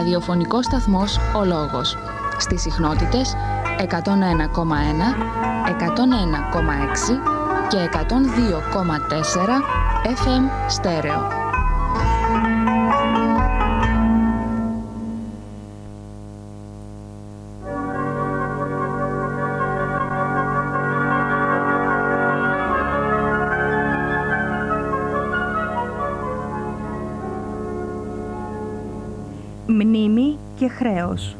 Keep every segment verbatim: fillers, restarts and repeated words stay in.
ραδιοφωνικός σταθμός «Ο Λόγος» στις συχνότητες εκατόν ένα κόμμα ένα, εκατόν ένα κόμμα έξι και εκατόν δύο κόμμα τέσσερα εφ εμ στέρεο. Μνήμη και χρέος.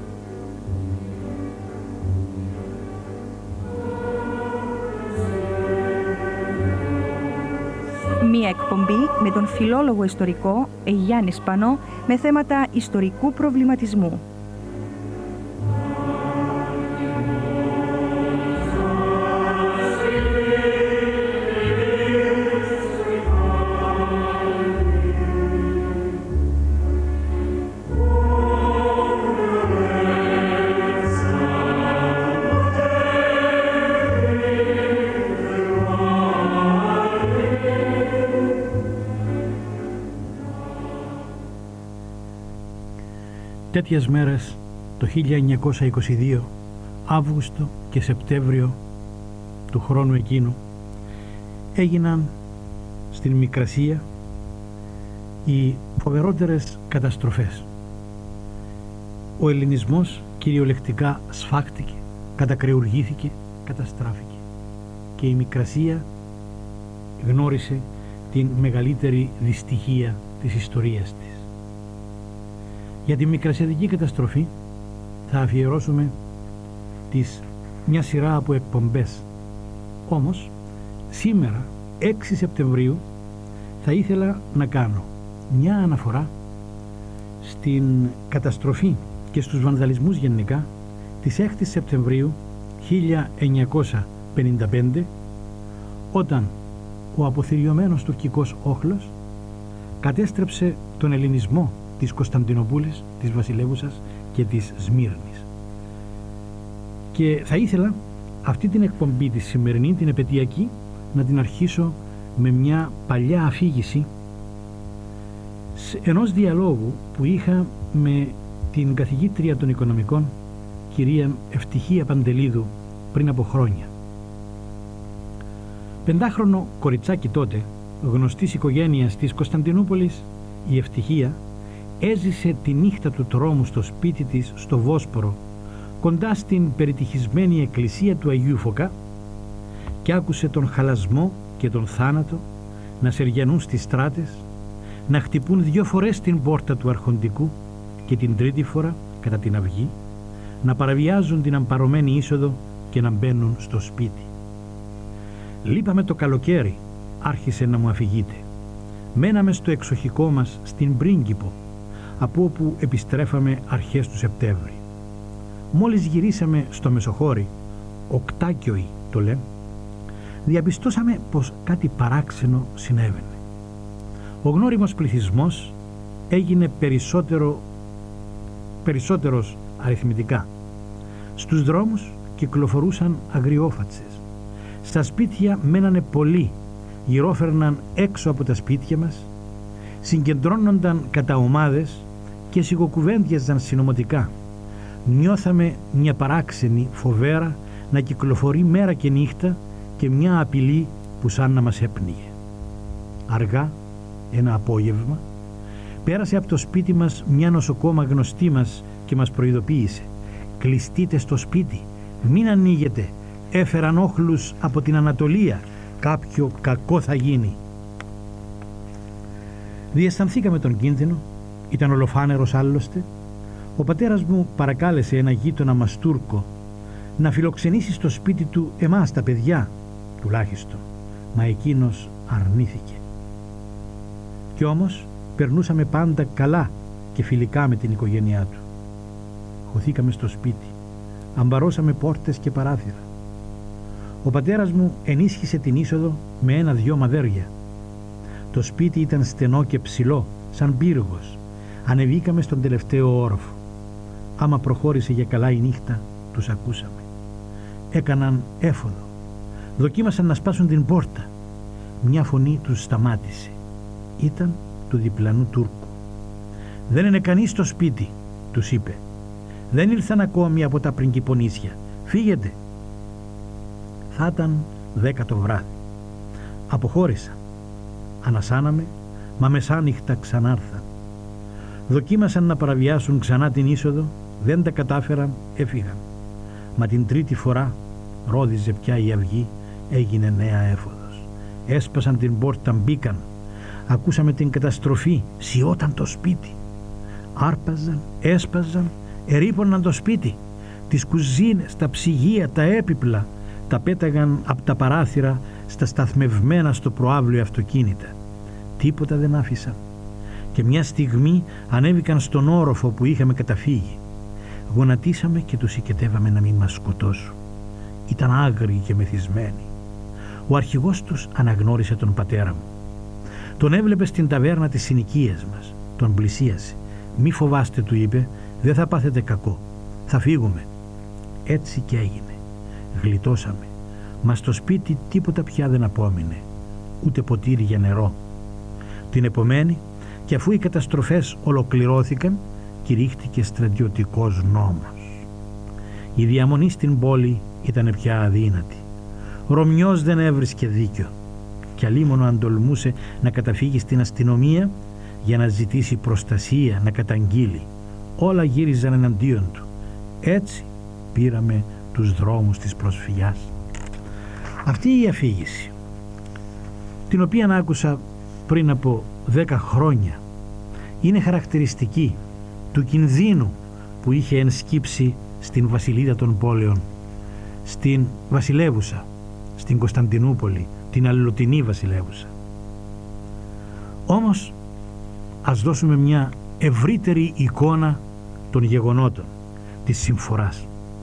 Μία εκπομπή με τον φιλόλογο ιστορικό Γιάννη Σπανό με θέματα ιστορικού προβληματισμού. Τέτοιες μέρες το χίλια εννιακόσια είκοσι δύο, Αύγουστο και Σεπτέμβριο του χρόνου εκείνου, έγιναν στην Μικρασία οι φοβερότερες καταστροφές. Ο ελληνισμός κυριολεκτικά σφάχτηκε, κατακρεουργήθηκε, καταστράφηκε και η Μικρασία γνώρισε την μεγαλύτερη δυστυχία της ιστορίας της. Για τη μικρασιατική καταστροφή θα αφιερώσουμε τις, μια σειρά από εκπομπές. Όμως, σήμερα, έξι Σεπτεμβρίου, θα ήθελα να κάνω μια αναφορά στην καταστροφή και στους βανδαλισμούς γενικά της έκτης Σεπτεμβρίου χίλια εννιακόσια πενήντα πέντε, όταν ο αποθυριωμένος τουρκικός όχλος κατέστρεψε τον ελληνισμό της Κωνσταντινούπολης, της Βασιλεύουσας και της Σμύρνης. Και θα ήθελα αυτή την εκπομπή τη σημερινή, την επαιτειακή, να την αρχίσω με μια παλιά αφήγηση ενός διαλόγου που είχα με την καθηγήτρια των οικονομικών, κυρία Ευτυχία Παντελίδου, πριν από χρόνια. Πεντάχρονο κοριτσάκι τότε, γνωστής οικογένειας της Κωνσταντινούπολης, η Ευτυχία έζησε τη νύχτα του τρόμου στο σπίτι της στο Βόσπορο, κοντά στην περιτυχισμένη εκκλησία του Αγίου Φωκά, και άκουσε τον χαλασμό και τον θάνατο να σεργιανούν στις στράτες, να χτυπούν δυο φορές την πόρτα του αρχοντικού και την τρίτη φορά, κατά την αυγή, να παραβιάζουν την αμπαρωμένη είσοδο και να μπαίνουν στο σπίτι. «Λείπαμε το καλοκαίρι», άρχισε να μου αφηγείται. «Μέναμε στο εξοχικό μας στην Πρίγκιπο, από όπου επιστρέφαμε αρχές του Σεπτέμβρη. Μόλις γυρίσαμε στο Μεσοχώρι, Οκτάκιοι το λένε, διαπιστώσαμε πως κάτι παράξενο συνέβαινε. Ο γνώριμος πληθυσμός έγινε περισσότερο, περισσότερος αριθμητικά. Στους δρόμους κυκλοφορούσαν αγριόφατσες. Στα σπίτια μένανε πολλοί, γυρόφερναν έξω από τα σπίτια μας, συγκεντρώνονταν κατά ομάδες και σιγοκουβέντιαζαν συνωμοτικά. Νιώθαμε μια παράξενη φοβέρα να κυκλοφορεί μέρα και νύχτα και μια απειλή που σαν να μας έπνιγε. Αργά, ένα απόγευμα, πέρασε από το σπίτι μας μια νοσοκόμα γνωστή μας και μας προειδοποίησε: «Κλειστείτε στο σπίτι, μην ανοίγετε, έφεραν όχλους από την Ανατολία, κάποιο κακό θα γίνει». Διαισθανθήκαμε τον κίνδυνο, ήταν ολοφάνερος άλλωστε. Ο πατέρας μου παρακάλεσε ένα γείτονα μας Τούρκο να φιλοξενήσει στο σπίτι του εμάς τα παιδιά, τουλάχιστον, μα εκείνος αρνήθηκε. Κι όμως περνούσαμε πάντα καλά και φιλικά με την οικογένειά του. Χωθήκαμε στο σπίτι, αμπαρώσαμε πόρτες και παράθυρα. Ο πατέρας μου ενίσχυσε την είσοδο με ένα-δυο μαδέρια. Το σπίτι ήταν στενό και ψηλό, σαν πύργος. Ανεβήκαμε στον τελευταίο όροφο. Άμα προχώρησε για καλά η νύχτα, τους ακούσαμε. Έκαναν έφοδο. Δοκίμασαν να σπάσουν την πόρτα. Μια φωνή τους σταμάτησε. Ήταν του διπλανού Τούρκου. «Δεν είναι κανείς στο σπίτι», τους είπε. «Δεν ήλθαν ακόμη από τα πριγκιπονίσια. Φύγετε». Θα ήταν δέκα το βράδυ. Αποχώρησα. Ανασάναμε, μα μεσάνυχτα ξανάρθαν. Δοκίμασαν να παραβιάσουν ξανά την είσοδο, δεν τα κατάφεραν, έφυγαν. Μα την τρίτη φορά ρόδιζε πια η αυγή, έγινε νέα έφοδος. Έσπασαν την πόρτα, μπήκαν. Ακούσαμε την καταστροφή, σιώταν το σπίτι. Άρπαζαν, έσπαζαν, ερείπωναν το σπίτι. Τις κουζίνες, τα ψυγεία, τα έπιπλα τα πέταγαν από τα παράθυρα στα σταθμευμένα στο προάβλιο αυτοκίνητα. Τίποτα δεν άφησαν. Και μια στιγμή ανέβηκαν στον όροφο που είχαμε καταφύγει. Γονατίσαμε και τους οικετεύαμε να μην μας σκοτώσουν. Ήταν άγριοι και μεθυσμένοι. Ο αρχηγός τους αναγνώρισε τον πατέρα μου. Τον έβλεπε στην ταβέρνα της συνοικίας μας. Τον πλησίασε. «Μη φοβάστε», του είπε, «δεν θα πάθετε κακό. Θα φύγουμε». Έτσι και έγινε. Γλιτώσαμε. Μα στο σπίτι τίποτα πια δεν απόμεινε. Ούτε ποτήρι για νερό. Την επομένη, και αφού οι καταστροφές ολοκληρώθηκαν, κηρύχθηκε στρατιωτικός νόμος. Η διαμονή στην πόλη ήταν πια αδύνατη. Ρωμιός δεν έβρισκε δίκιο. Κι αλίμονο αν τολμούσε να καταφύγει στην αστυνομία για να ζητήσει προστασία, να καταγγείλει. Όλα γύριζαν εναντίον του. Έτσι πήραμε τους δρόμους της προσφυγιάς. Αυτή η αφήγηση, την οποία άκουσα πριν από δέκα χρόνια, είναι χαρακτηριστική του κινδύνου που είχε ενσκύψει στην βασιλίδα των πόλεων, στην βασιλεύουσα, στην Κωνσταντινούπολη, την αλληλοτινή βασιλεύουσα. Όμως ας δώσουμε μια ευρύτερη εικόνα των γεγονότων της συμφοράς.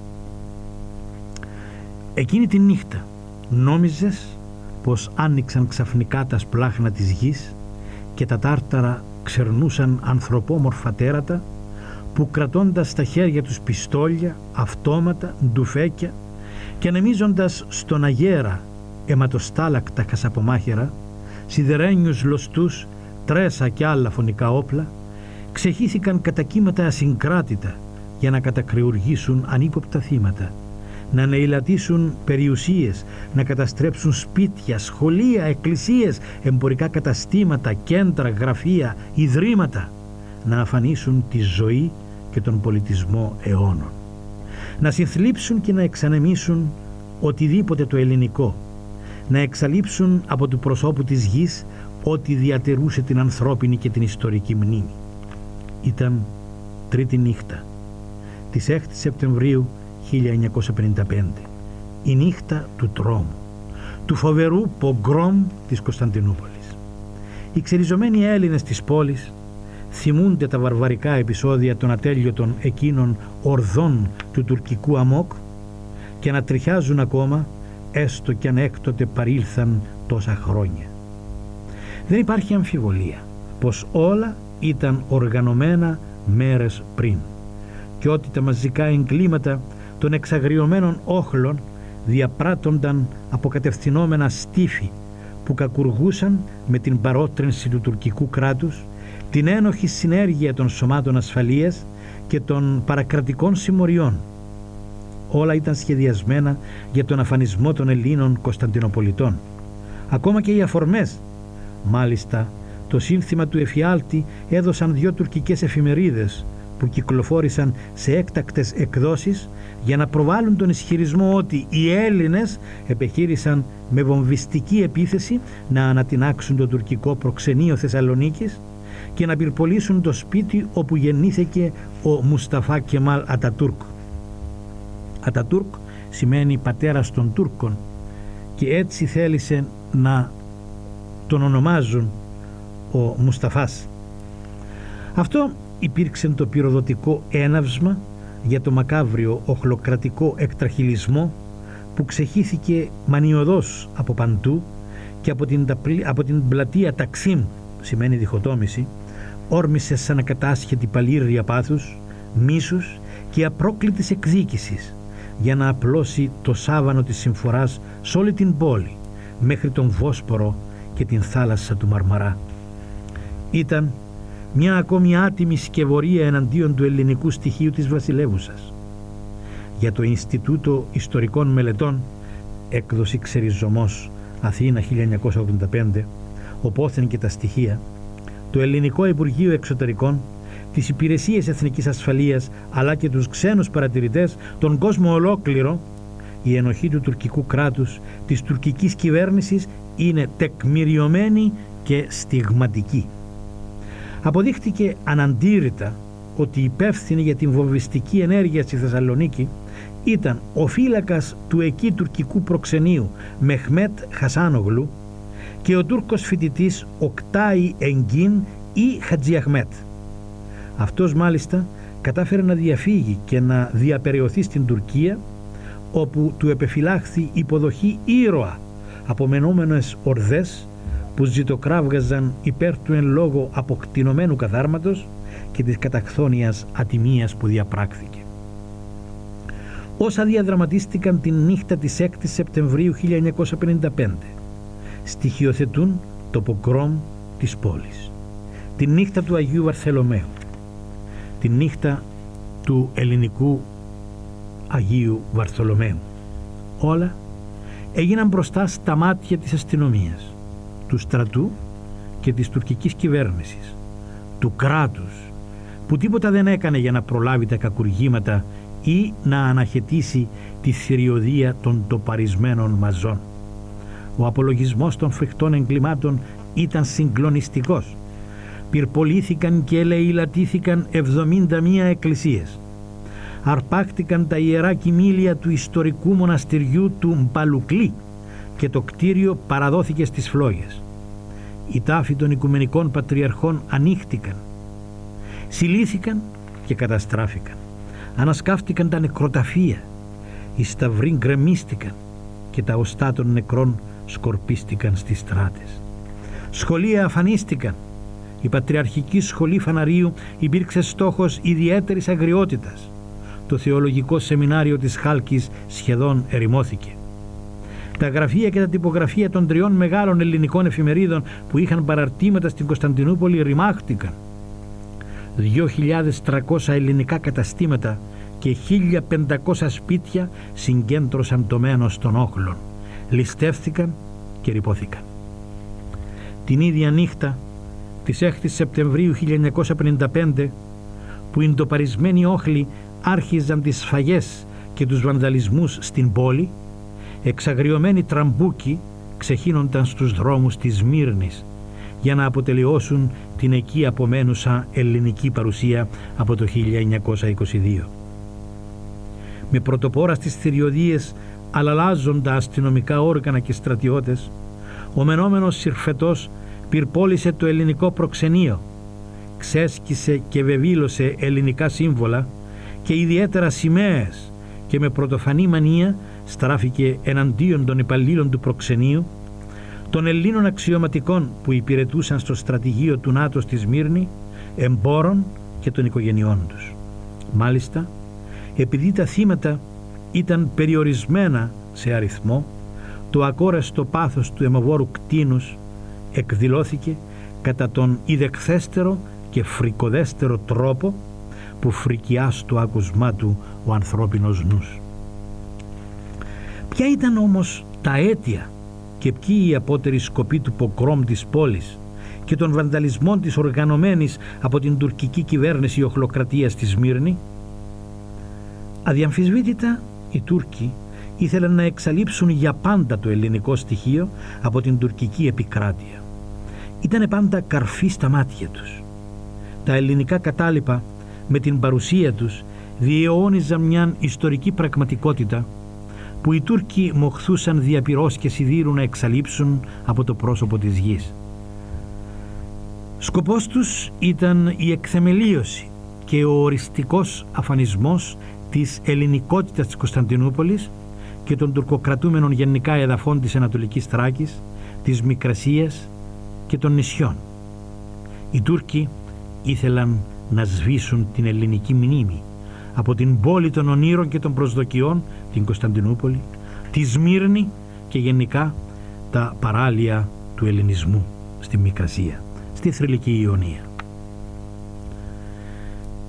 Εκείνη τη νύχτα νόμιζες πως άνοιξαν ξαφνικά τα σπλάχνα της γης και τα τάρταρα ξερνούσαν ανθρωπόμορφα τέρατα που, κρατώντας στα χέρια τους πιστόλια, αυτόματα, ντουφέκια και ανεμίζοντας στον αγέρα αιματοστάλακτα κασαπομάχαιρα, σιδερένιους λωστούς, τρέσα και άλλα φωνικά όπλα, ξεχύθηκαν κατά κύματα ασυγκράτητα για να κατακριουργήσουν ανύποπτα θύματα, να ανεηλατήσουν περιουσίες, να καταστρέψουν σπίτια, σχολεία, εκκλησίες, εμπορικά καταστήματα, κέντρα, γραφεία, ιδρύματα, να αφανίσουν τη ζωή και τον πολιτισμό αιώνων, να συνθλίψουν και να εξανεμίσουν οτιδήποτε το ελληνικό, να εξαλείψουν από του προσώπου της γης ό,τι διατηρούσε την ανθρώπινη και την ιστορική μνήμη. Ήταν τρίτη νύχτα της έκτη Σεπτεμβρίου χίλια εννιακόσια πενήντα πέντε, η νύχτα του τρόμου, του φοβερού πογκρόμ της Κωνσταντινούπολης. Οι ξεριζωμένοι Έλληνες της πόλης θυμούνται τα βαρβαρικά επεισόδια των ατέλειωτων εκείνων ορδών του τουρκικού αμόκ και να τριχιάζουν ακόμα, έστω κι αν έκτοτε παρήλθαν τόσα χρόνια. Δεν υπάρχει αμφιβολία πως όλα ήταν οργανωμένα μέρες πριν και ότι τα μαζικά εγκλήματα των εξαγριωμένων όχλων διαπράττονταν από κατευθυνόμενα στίφη που κακουργούσαν με την παρότρινση του τουρκικού κράτους, την ένοχη συνέργεια των σωμάτων ασφαλείας και των παρακρατικών συμμοριών. Όλα ήταν σχεδιασμένα για τον αφανισμό των Ελλήνων Κωνσταντινοπολιτών. Ακόμα και οι αφορμές. Μάλιστα, το σύνθημα του εφιάλτη έδωσαν δύο τουρκικές εφημερίδες που κυκλοφόρησαν σε έκτακτες εκδόσεις για να προβάλλουν τον ισχυρισμό ότι οι Έλληνες επιχείρησαν με βομβιστική επίθεση να ανατινάξουν το τουρκικό προξενείο Θεσσαλονίκης και να πυρπολίσουν το σπίτι όπου γεννήθηκε ο Μουσταφά Κεμάλ Ατατούρκ. Ατατούρκ σημαίνει πατέρας των Τούρκων και έτσι θέλησε να τον ονομάζουν ο Μουσταφάς. Αυτό υπήρξε το πυροδοτικό έναυσμα για το μακάβριο οχλοκρατικό εκτραχυλισμό που ξεχύθηκε μανιωδώς από παντού και από την, από την πλατεία Ταξίμ, σημαίνει διχοτόμηση, όρμησε σαν ακατάσχετη παλήρια πάθους, μίσους και απρόκλητης εκδίκησης για να απλώσει το σάβανο της συμφοράς σε όλη την πόλη μέχρι τον Βόσπορο και την θάλασσα του Μαρμαρά. Ήταν μια ακόμη άτιμη σκευωρία εναντίον του ελληνικού στοιχείου της βασιλεύουσας. Για το Ινστιτούτο Ιστορικών Μελετών, έκδοση Ξεριζωμός, Αθήνα χίλια εννιακόσια ογδόντα πέντε, οπόθεν και τα στοιχεία, το Ελληνικό Υπουργείο Εξωτερικών, τις Υπηρεσίες Εθνικής Ασφαλείας αλλά και τους ξένους παρατηρητές, τον κόσμο ολόκληρο, η ενοχή του τουρκικού κράτους, της τουρκικής κυβέρνησης είναι τεκμηριωμένη και στιγματική. Αποδείχτηκε αναντήρητα ότι υπεύθυνη για την βομβιστική ενέργεια στη Θεσσαλονίκη ήταν ο φύλακας του εκεί τουρκικού προξενείου Μεχμέτ Χασάνογλου και ο Τούρκος φοιτητής Οκτάι Εγκίν ή Χατζιαχμέτ. Αυτός μάλιστα κατάφερε να διαφύγει και να διαπεραιωθεί στην Τουρκία, όπου του επεφυλάχθη υποδοχή ήρωα από μενόμενες ορδές που ζητοκράβγαζαν υπέρ του εν λόγω αποκτηνωμένου καθάρματος και της καταχθόνιας ατιμίας που διαπράχθηκε. Όσα διαδραματίστηκαν την νύχτα της έκτης Σεπτεμβρίου χίλια εννιακόσια πενήντα πέντε στοιχειοθετούν το πογκρόμ της πόλης, την νύχτα του Αγίου Βαρθολομαίου, την νύχτα του ελληνικού Αγίου Βαρθολομαίου. Όλα έγιναν μπροστά στα μάτια της αστυνομίας, του στρατού και της τουρκικής κυβέρνησης, του κράτους που τίποτα δεν έκανε για να προλάβει τα κακουργήματα ή να αναχαιτήσει τη θηριωδία των τοπαρισμένων μαζών. Ο απολογισμός των φρικτών εγκλημάτων ήταν συγκλονιστικός. Πυρπολήθηκαν και ελεηλατήθηκαν εβδομήντα μία εκκλησίες. Αρπάχτηκαν τα ιερά κοιμήλια του ιστορικού μοναστηριού του Μπαλουκλή και το κτίριο παραδόθηκε στις φλόγες. Οι τάφοι των οικουμενικών πατριαρχών ανοίχτηκαν. Συλλήθηκαν και καταστράφηκαν. Ανασκάφτηκαν τα νεκροταφεία. Οι σταυροί γκρεμίστηκαν και τα οστά των νεκρών σκορπίστηκαν στις στράτες. Σχολεία αφανίστηκαν. Η Πατριαρχική Σχολή Φαναρίου υπήρξε στόχος ιδιαίτερης αγριότητας. Το θεολογικό σεμινάριο της Χάλκης σχεδόν ερημώθηκε. Τα γραφεία και τα τυπογραφεία των τριών μεγάλων ελληνικών εφημερίδων που είχαν παραρτήματα στην Κωνσταντινούπολη ρημάχτηκαν. δύο χιλιάδες τριακόσια ελληνικά καταστήματα και χίλια πεντακόσια σπίτια συγκέντρωσαν το μένος των όχλων, ληστεύθηκαν και ρυπώθηκαν. Την ίδια νύχτα της έκτης Σεπτεμβρίου χίλια εννιακόσια πενήντα πέντε, που οι ντοπαρισμένοι όχλοι άρχιζαν τις σφαγές και τους βανδαλισμούς στην πόλη, εξαγριωμένοι τραμπούκοι ξεχύνονταν στους δρόμους της Σμύρνης για να αποτελειώσουν την εκεί απομένουσα ελληνική παρουσία από το χίλια εννιακόσια είκοσι δύο. Με πρωτοπόρα στις θηριωδίες αλλαλάζοντα αστυνομικά όργανα και στρατιώτες, ο μενόμενος Συρφετός πυρπόλησε το ελληνικό προξενείο, ξέσκησε και βεβήλωσε ελληνικά σύμβολα και ιδιαίτερα σημαίες και με πρωτοφανή μανία στράφηκε εναντίον των υπαλλήλων του προξενείου, των Ελλήνων αξιωματικών που υπηρετούσαν στο στρατηγείο του ΝΑΤΟ στη Σμύρνη, εμπόρων και των οικογενειών τους. Μάλιστα, επειδή τα θύματα ήταν περιορισμένα σε αριθμό, το ακόρεστο πάθος του αιμοβόρου κτήνους εκδηλώθηκε κατά τον ιδεκθέστερο και φρικοδέστερο τρόπο που φρικιά στο άκουσμά του ο ανθρώπινος νους. Ποια ήταν όμως τα αίτια και ποιοι οι απότεροι σκοποί του πογκρόμ της πόλης και των βανδαλισμών της οργανωμένης από την τουρκική κυβέρνηση οχλοκρατίας στη Σμύρνη? Αδιαμφισβήτητα οι Τούρκοι ήθελαν να εξαλείψουν για πάντα το ελληνικό στοιχείο από την τουρκική επικράτεια. Ήτανε πάντα καρφί στα μάτια τους. Τα ελληνικά κατάλοιπα με την παρουσία τους διαιώνιζαν μια ιστορική πραγματικότητα που οι Τούρκοι μοχθούσαν διαπυρός και σιδήρου να εξαλείψουν από το πρόσωπο της γης. Σκοπός τους ήταν η εκθεμελίωση και ο οριστικός αφανισμός της ελληνικότητας της Κωνσταντινούπολης και των τουρκοκρατούμενων γενικά εδαφών της Ανατολικής Θράκης, της Μικρασίας και των νησιών. Οι Τούρκοι ήθελαν να σβήσουν την ελληνική μνήμη από την πόλη των ονείρων και των προσδοκιών, την Κωνσταντινούπολη, τη Σμύρνη και γενικά τα παράλια του ελληνισμού στη Μικρασία, στη Θρυλική Ιωνία.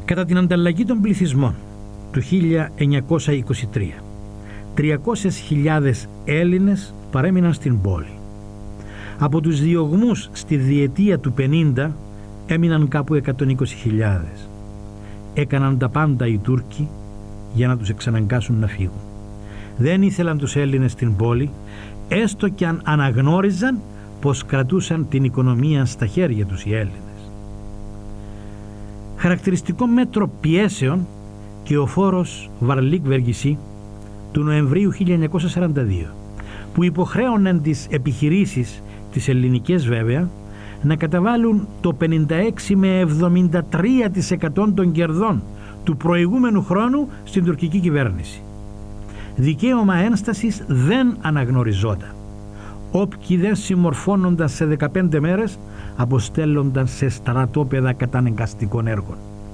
Κατά την ανταλλαγή των πληθυσμών του χίλια εννιακόσια είκοσι τρία, τριακόσιες χιλιάδες Έλληνες παρέμειναν στην πόλη. Από τους διωγμούς στη διετία του πενήντα έμειναν κάπου εκατόν είκοσι χιλιάδες. Έκαναν τα πάντα οι Τούρκοι για να τους εξαναγκάσουν να φύγουν. Δεν ήθελαν τους Έλληνες στην πόλη, έστω κι αν αναγνώριζαν πως κρατούσαν την οικονομία στα χέρια τους οι Έλληνες. Χαρακτηριστικό μέτρο πιέσεων και ο φόρος Βαρλίκ-Βεργισή του Νοεμβρίου χίλια εννιακόσια σαράντα δύο, που υποχρέωναν τις επιχειρήσεις, τις ελληνικές βέβαια, να καταβάλουν το πενήντα έξι με εβδομήντα τρία τοις εκατό των κερδών του προηγούμενου χρόνου στην τουρκική κυβέρνηση. Δικαίωμα ένστασης δεν αναγνωριζόταν. Όποιοι δεν συμμορφώνονταν σε δεκαπέντε μέρες αποστέλλονταν σε στρατόπεδα καταναγκαστικών έργων.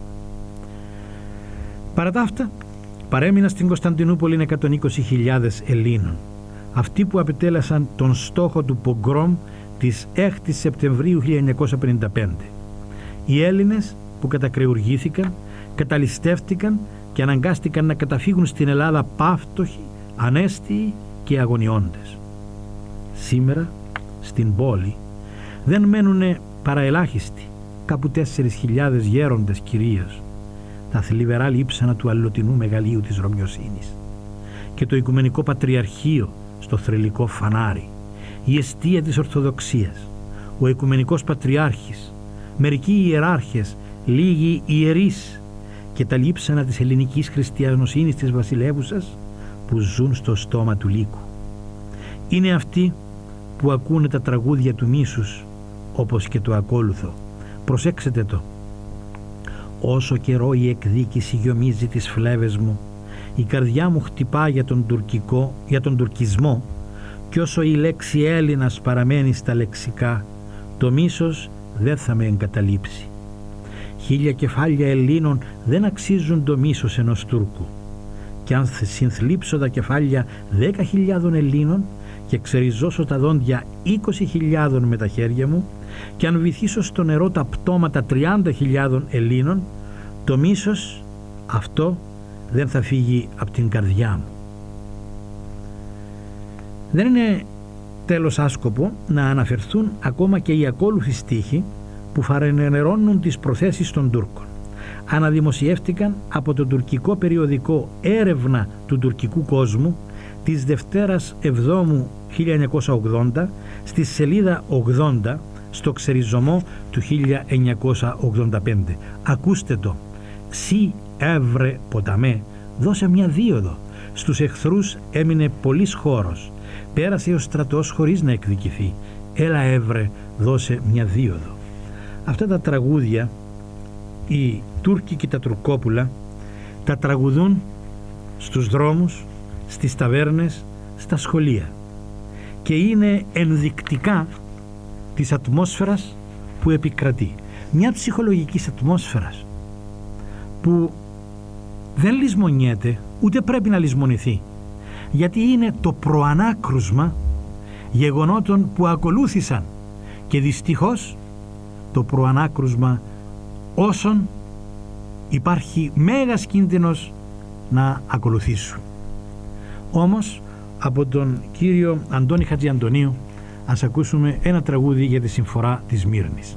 Παρά τα αυτά, παρέμειναν στην Κωνσταντινούπολη εκατόν είκοσι χιλιάδες Ελλήνων, αυτοί που απετέλεσαν τον στόχο του πογκρόμ της έκτη Σεπτεμβρίου χίλια εννιακόσια πενήντα πέντε. Οι Έλληνες που κατακρεουργήθηκαν, καταλυστεύτηκαν και αναγκάστηκαν να καταφύγουν στην Ελλάδα πάυτοχοι, ανέστιοι και αγωνιώντες. Σήμερα στην πόλη δεν μένουνε παραελάχιστοι, κάπου τέσσερις χιλιάδες γέροντες κυρίως, τα θλιβερά λείψανα του αλλοτινού μεγαλείου της Ρωμιοσύνης και το Οικουμενικό Πατριαρχείο στο θρυλικό φανάρι, η εστία της Ορθοδοξίας, ο Οικουμενικός Πατριάρχης, μερικοί ιεράρχες, λίγοι ιερείς και τα λείψανα της ελληνικής χριστιανοσύνης της βασιλεύουσας που ζουν στο στόμα του λύκου. Είναι αυτοί που ακούνε τα τραγούδια του μίσους, όπως και το ακόλουθο. Προσέξτε το. Όσο καιρό η εκδίκηση γιομίζει τις φλέβες μου, η καρδιά μου χτυπά για τον τουρκικό, για τον τουρκισμό, κι όσο η λέξη Έλληνας παραμένει στα λεξικά, το μίσος δεν θα με εγκαταλείψει. Χίλια κεφάλια Ελλήνων δεν αξίζουν το μίσος ενός Τούρκου. Κι αν συνθλίψω τα κεφάλια δέκα χιλιάδων Ελλήνων και ξεριζώσω τα δόντια είκοσι χιλιάδων με τα χέρια μου και αν βυθίσω στο νερό τα πτώματα τριάντα χιλιάδων Ελλήνων, το μίσος αυτό δεν θα φύγει από την καρδιά μου. Δεν είναι τέλος άσκοπο να αναφερθούν ακόμα και οι ακόλουθοι στίχοι που φαρενερώνουν τις προθέσεις των Τούρκων. Αναδημοσιεύτηκαν από το τουρκικό περιοδικό Έρευνα του Τουρκικού Κόσμου της Δευτέρας Εβδόμου χίλια εννιακόσια ογδόντα στη σελίδα ογδόντα στο ξεριζωμό του χίλια εννιακόσια ογδόντα πέντε. Ακούστε το. «Σι έβρε ποταμέ, δώσε μια δίωδο. Στους εχθρούς έμεινε πολύς χώρος. Πέρασε ο στρατός χωρίς να εκδικηθεί. Έλα έβρε, δώσε μια δίωδο». Αυτά τα τραγούδια οι Τούρκοι και τα Τουρκόπουλα τα τραγουδούν στους δρόμους, στις ταβέρνες, στα σχολεία και είναι ενδεικτικά της ατμόσφαιρας που επικρατεί. Μια ψυχολογικής ατμόσφαιρας που δεν λησμονιέται ούτε πρέπει να λησμονηθεί, γιατί είναι το προανάκρουσμα γεγονότων που ακολούθησαν και δυστυχώς το προανάκρουσμα όσων υπάρχει μέγας κίνδυνος να ακολουθήσουν. Όμως από τον κύριο Αντώνη Χατζιαντονίου ας ακούσουμε ένα τραγούδι για τη συμφορά της Μύρνης.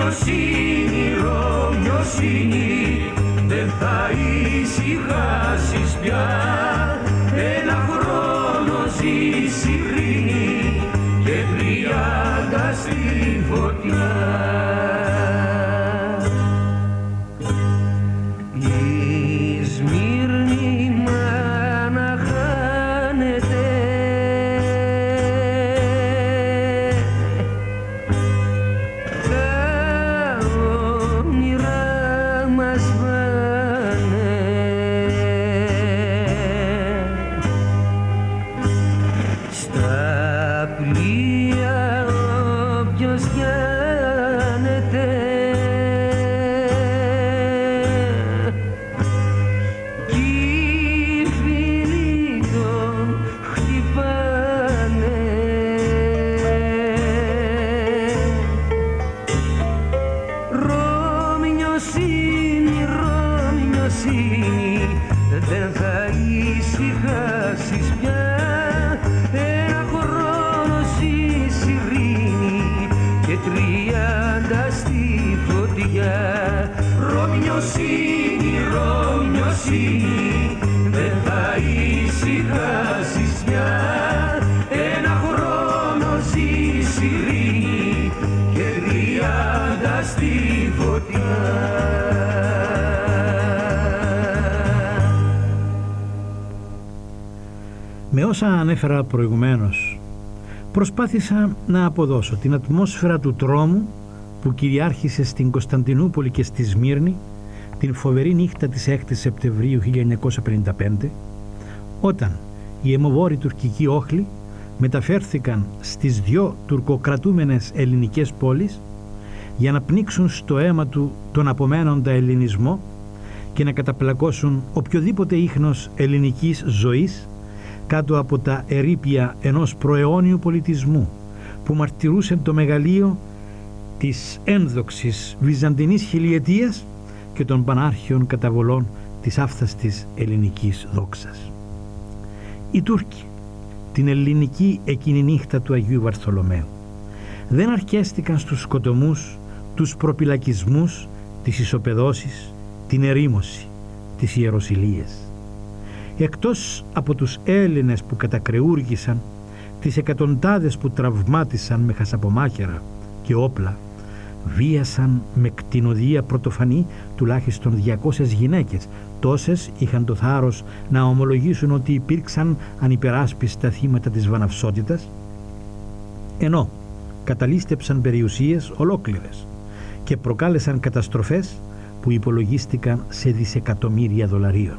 Ρωμιοσύνη, Ρωμιοσύνη, δεν θα ησυχάσεις πια. Ένα χρόνο ζεις ειρήνη και τριάντα στη φωτιά. Με όσα ανέφερα προηγουμένως, προσπάθησα να αποδώσω την ατμόσφαιρα του τρόμου που κυριάρχησε στην Κωνσταντινούπολη και στη Σμύρνη την φοβερή νύχτα της έκτης Σεπτεμβρίου χίλια εννιακόσια πενήντα πέντε, όταν οι αιμοβόροι τουρκικοί όχλοι μεταφέρθηκαν στις δυο τουρκοκρατούμενες ελληνικές πόλεις για να πνίξουν στο αίμα του τον απομένοντα ελληνισμό και να καταπλακώσουν οποιοδήποτε ίχνος ελληνικής ζωής κάτω από τα ερείπια ενός προαιώνιου πολιτισμού που μαρτυρούσε το μεγαλείο της ένδοξης βυζαντινής χιλιετίας και των πανάρχιων καταβολών της άφθαστης ελληνικής δόξας. Οι Τούρκοι την ελληνική εκείνη νύχτα του Αγίου Βαρθολομαίου δεν αρκέστηκαν στους σκοτωμούς, τους προπυλακισμούς, τις ισοπεδώσεις, την ερήμωση, τις ιεροσυλίες. Εκτός από τους Έλληνες που κατακρεούργησαν, τις εκατοντάδες που τραυμάτισαν με χασαπομάχαιρα και όπλα, βίασαν με κτηνοδία πρωτοφανή τουλάχιστον διακόσιες γυναίκες. Τόσες είχαν το θάρρος να ομολογήσουν ότι υπήρξαν ανυπεράσπιστα θύματα της βαναυσότητας, ενώ καταλήστεψαν περιουσίες ολόκληρες και προκάλεσαν καταστροφές που υπολογίστηκαν σε δισεκατομμύρια δολαρίων.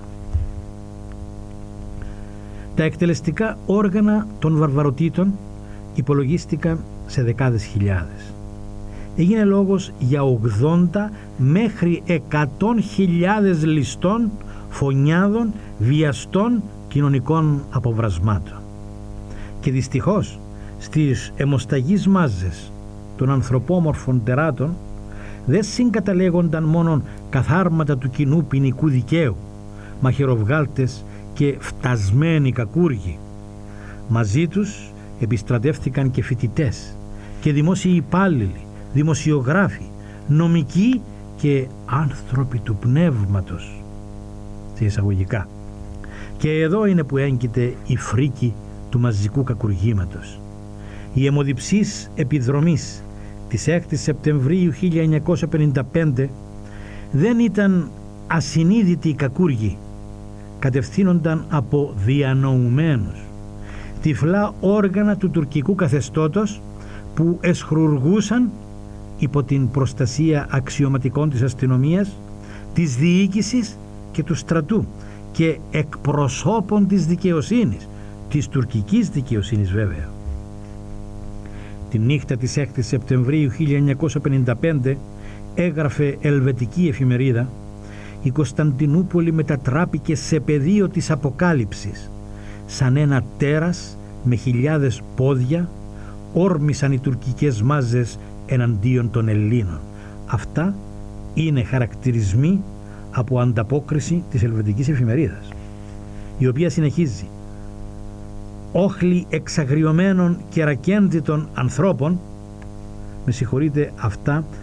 Τα εκτελεστικά όργανα των βαρβαροτήτων υπολογίστηκαν σε δεκάδες χιλιάδες. Έγινε λόγος για ογδόντα μέχρι εκατό χιλιάδες ληστών, φωνιάδων, βιαστών κοινωνικών αποβρασμάτων. Και δυστυχώς στις αιμοσταγείς μάζες των ανθρωπόμορφων τεράτων δεν συγκαταλέγονταν μόνον καθάρματα του κοινού ποινικού δικαίου, μαχαιροβγάλτες και φτασμένοι κακούργοι. Μαζί τους επιστρατεύτηκαν και φοιτητές και δημόσιοι υπάλληλοι, δημοσιογράφοι, νομικοί και άνθρωποι του πνεύματος, σε εισαγωγικά. Και εδώ είναι που έγκυται η φρίκη του μαζικού κακουργήματος. Η αιμοδιψής επιδρομής της έκτης Σεπτεμβρίου χίλια εννιακόσια πενήντα πέντε δεν ήταν ασυνείδητοι κακούργοι, κατευθύνονταν από διανοουμένους, τυφλά όργανα του τουρκικού καθεστώτος που εσχρουργούσαν υπό την προστασία αξιωματικών της αστυνομίας, της διοίκησης και του στρατού και εκπροσώπων της δικαιοσύνης, της τουρκικής δικαιοσύνης βέβαια. Τη νύχτα της έκτης Σεπτεμβρίου χίλια εννιακόσια πενήντα πέντε έγραφε ελβετική εφημερίδα, η Κωνσταντινούπολη μετατράπηκε σε πεδίο της αποκάλυψης. Σαν ένα τέρας με χιλιάδες πόδια όρμησαν οι τουρκικές μάζες εναντίον των Ελλήνων. Αυτά είναι χαρακτηρισμοί από ανταπόκριση της ελβετικής εφημερίδας, η οποία συνεχίζει: όχλοι εξαγριωμένων και ρακέντητων ανθρώπων, με συγχωρείτε, αυτά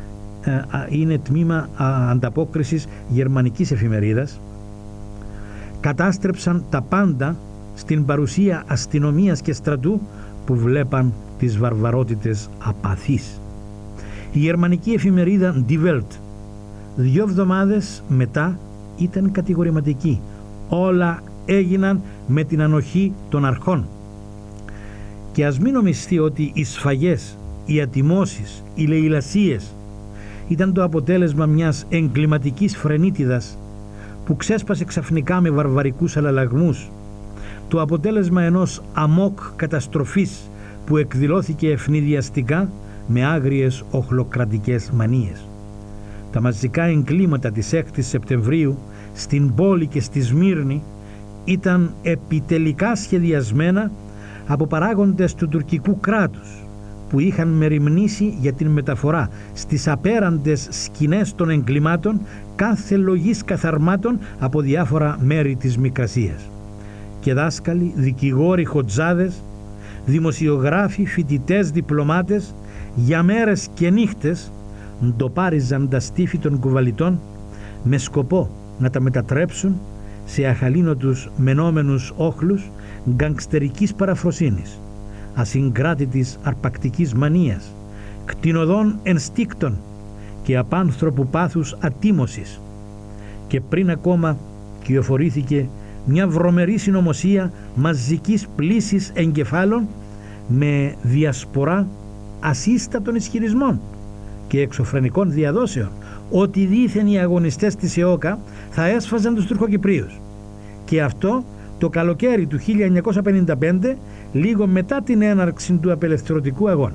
είναι τμήμα ανταπόκρισης γερμανικής εφημερίδας, κατάστρεψαν τα πάντα στην παρουσία αστυνομίας και στρατού που βλέπαν τις βαρβαρότητες απαθείς. Η γερμανική εφημερίδα Die Welt δύο εβδομάδες μετά ήταν κατηγορηματική. Όλα έγιναν με την ανοχή των αρχών. Και ας μην νομιστεί ότι οι σφαγές, οι ατιμώσεις, οι λαιλασίες ήταν το αποτέλεσμα μιας εγκληματικής φρενίτιδας που ξέσπασε ξαφνικά με βαρβαρικούς αλλαλαγμούς, το αποτέλεσμα ενός αμόκ καταστροφής που εκδηλώθηκε ευνηδιαστικά με άγριες οχλοκρατικές μανίες. Τα μαζικά εγκλήματα της έκτης Σεπτεμβρίου στην πόλη και στη Σμύρνη ήταν επιτελικά σχεδιασμένα από παράγοντες του τουρκικού κράτους που είχαν μεριμνήσει για την μεταφορά στις απέραντες σκηνές των εγκλημάτων κάθε λογής καθαρμάτων από διάφορα μέρη της Μικρασίας. Και δάσκαλοι, δικηγόροι, χοτζάδες, δημοσιογράφοι, φοιτητές, διπλωμάτες για μέρες και νύχτες ντοπάριζαν τα στήφη των κουβαλιτών με σκοπό να τα μετατρέψουν σε αχαλήνοτους μενόμενους όχλους γκανγκστερικής παραφροσύνης, ασυγκράτητης αρπακτικής μανίας, κτηνοδών ενστίκτων και απάνθρωπου πάθους ατίμωσης. Και πριν ακόμα κυοφορήθηκε μια βρωμερή συνωμοσία μαζικής πλύσης εγκεφάλων με διασπορά ασύστατων ισχυρισμών και εξωφρενικών διαδόσεων ότι δήθεν οι αγωνιστές της ΕΟΚΑ θα έσφαζαν τους Τουρκοκυπρίους. Και αυτό το καλοκαίρι του χίλια εννιακόσια πενήντα πέντε, λίγο μετά την έναρξη του απελευθερωτικού αγώνα,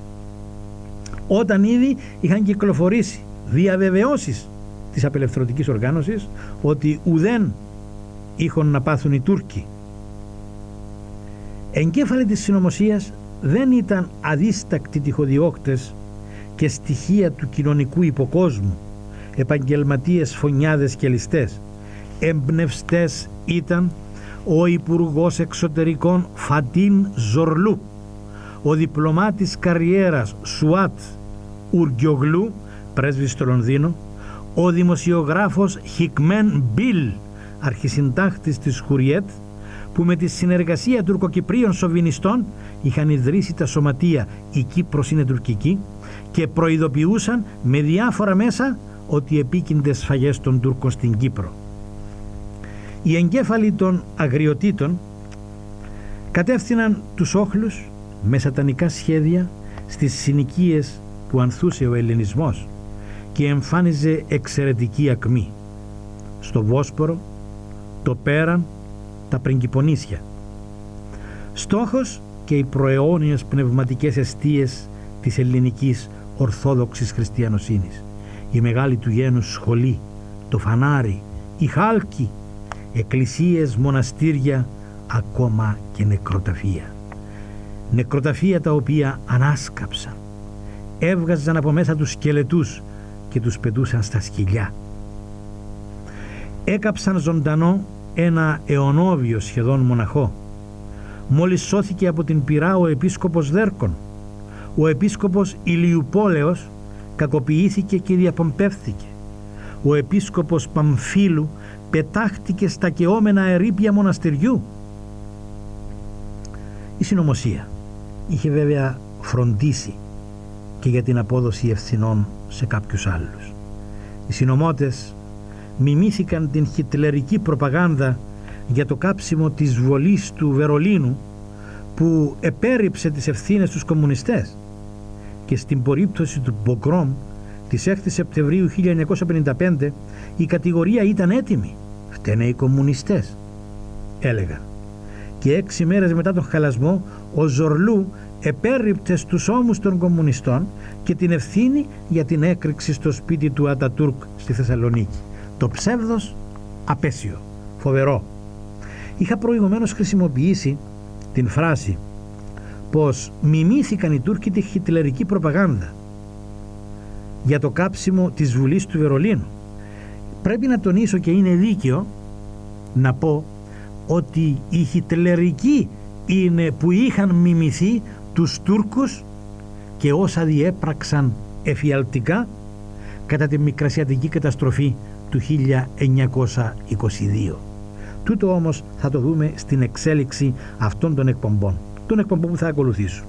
όταν ήδη είχαν κυκλοφορήσει διαβεβαιώσεις της απελευθερωτικής οργάνωσης ότι ουδέν είχαν να πάθουν οι Τούρκοι. Εγκέφαλοι της συνωμοσίας δεν ήταν αδίστακτοι τυχοδιώκτες και στοιχεία του κοινωνικού υποκόσμου, επαγγελματίες φωνιάδες και ληστές. Εμπνευστές ήταν ο Υπουργός Εξωτερικών Φατίν Ζορλού, ο διπλωμάτης καριέρας Σουάτ Ουργκιογλού, πρέσβης στο Λονδίνο, ο δημοσιογράφος Χικμέν Μπιλ, αρχισυντάχτης της Χουριέτ, που με τη συνεργασία τουρκοκυπρίων σοβινιστών είχαν ιδρύσει τα σωματεία «Η Κύπρος είναι τουρκική» και προειδοποιούσαν με διάφορα μέσα ότι επίκυνται σφαγές των Τούρκων στην Κύπρο. Οι εγκέφαλοι των αγριοτήτων κατεύθυναν τους όχλους με σατανικά σχέδια στις συνοικίες που ανθούσε ο ελληνισμός και εμφάνιζε εξαιρετική ακμή. Στο Βόσπορο, το Πέραν, τα Πριγκιπονήσια. Στόχος και οι προαιώνιες πνευματικές εστίες της ελληνικής ορθόδοξης χριστιανοσύνης. Η μεγάλη του γένους σχολή, το φανάρι, η χάλκη, εκκλησίες, μοναστήρια, ακόμα και νεκροταφεία. Νεκροταφεία τα οποία ανάσκαψαν, έβγαζαν από μέσα τους σκελετούς και τους πετούσαν στα σκυλιά. Έκαψαν ζωντανό ένα αιωνόβιο σχεδόν μοναχό. Μόλις σώθηκε από την πυρά ο επίσκοπος Δέρκον, ο επίσκοπος Ηλιουπόλεως κακοποιήθηκε και διαπομπεύθηκε. Ο επίσκοπος Παμφίλου πετάχτηκε στα καιόμενα ερείπια μοναστεριού. Η συνωμοσία είχε βέβαια φροντίσει και για την απόδοση ευθυνών σε κάποιους άλλους. Οι συνωμότες μιμήθηκαν την χιτλερική προπαγάνδα για το κάψιμο της βολής του Βερολίνου που επέρριψε τις ευθύνες στους κομμουνιστές, και στην περίπτωση του Πογκρόμ της έκτης Σεπτεμβρίου χίλια εννιακόσια πενήντα πέντε η κατηγορία ήταν έτοιμη. Φταίνε οι κομμουνιστές, έλεγαν. Και έξι μέρες μετά τον χαλασμό ο Ζορλού επέρριπτε στους ώμους των κομμουνιστών και την ευθύνη για την έκρηξη στο σπίτι του Ατατούρκ στη Θεσσαλονίκη. Το ψεύδος απέσιο, φοβερό. Είχα προηγουμένως χρησιμοποιήσει την φράση πως μιμήθηκαν οι Τούρκοι τη χιτλερική προπαγάνδα για το κάψιμο της Βουλής του Βερολίνου. Πρέπει να τονίσω, και είναι δίκαιο να πω, ότι οι χιτλερικοί είναι που είχαν μιμηθεί τους Τούρκους και όσα διέπραξαν εφιαλτικά κατά τη Μικρασιατική καταστροφή του χίλια εννιακόσια είκοσι δύο. Τούτο όμως θα το δούμε στην εξέλιξη αυτών των εκπομπών, των εκπομπών που θα ακολουθήσουν.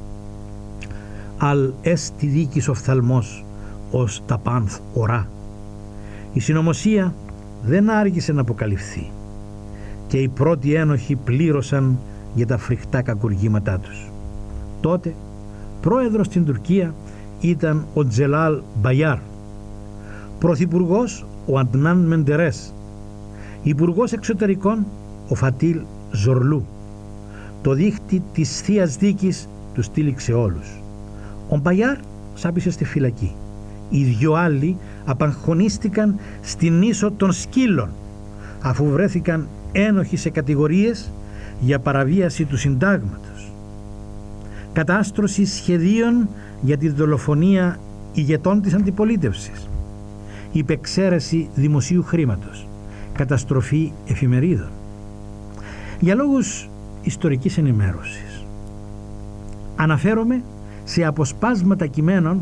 Αλ έστι δίκης οφθαλμός ως τα πάνθ ορά. Η συνωμοσία δεν άργησε να αποκαλυφθεί και οι πρώτοι ένοχοι πλήρωσαν για τα φρικτά κακουργήματά τους. Τότε πρόεδρος στην Τουρκία ήταν ο Τζελάλ Μπαγιάρ, πρωθυπουργός ο Αντνάν Μεντερές, υπουργός εξωτερικών ο Φατίλ Ζορλού. Το δίχτυ της Θείας Δίκης τους τύλιξε όλους. Ο Μπαγιάρ σάπισε στη φυλακή. Οι δυο άλλοι απαγχωνίστηκαν στην ίσο των σκύλων, αφού βρέθηκαν ένοχοι σε κατηγορίες για παραβίαση του συντάγματος, κατάστρωση σχεδίων για τη δολοφονία ηγετών της αντιπολίτευσης, υπεξαίρεση δημοσίου χρήματος, καταστροφή εφημερίδων. Για λόγους ιστορικής ενημέρωσης αναφέρομαι σε αποσπάσματα κειμένων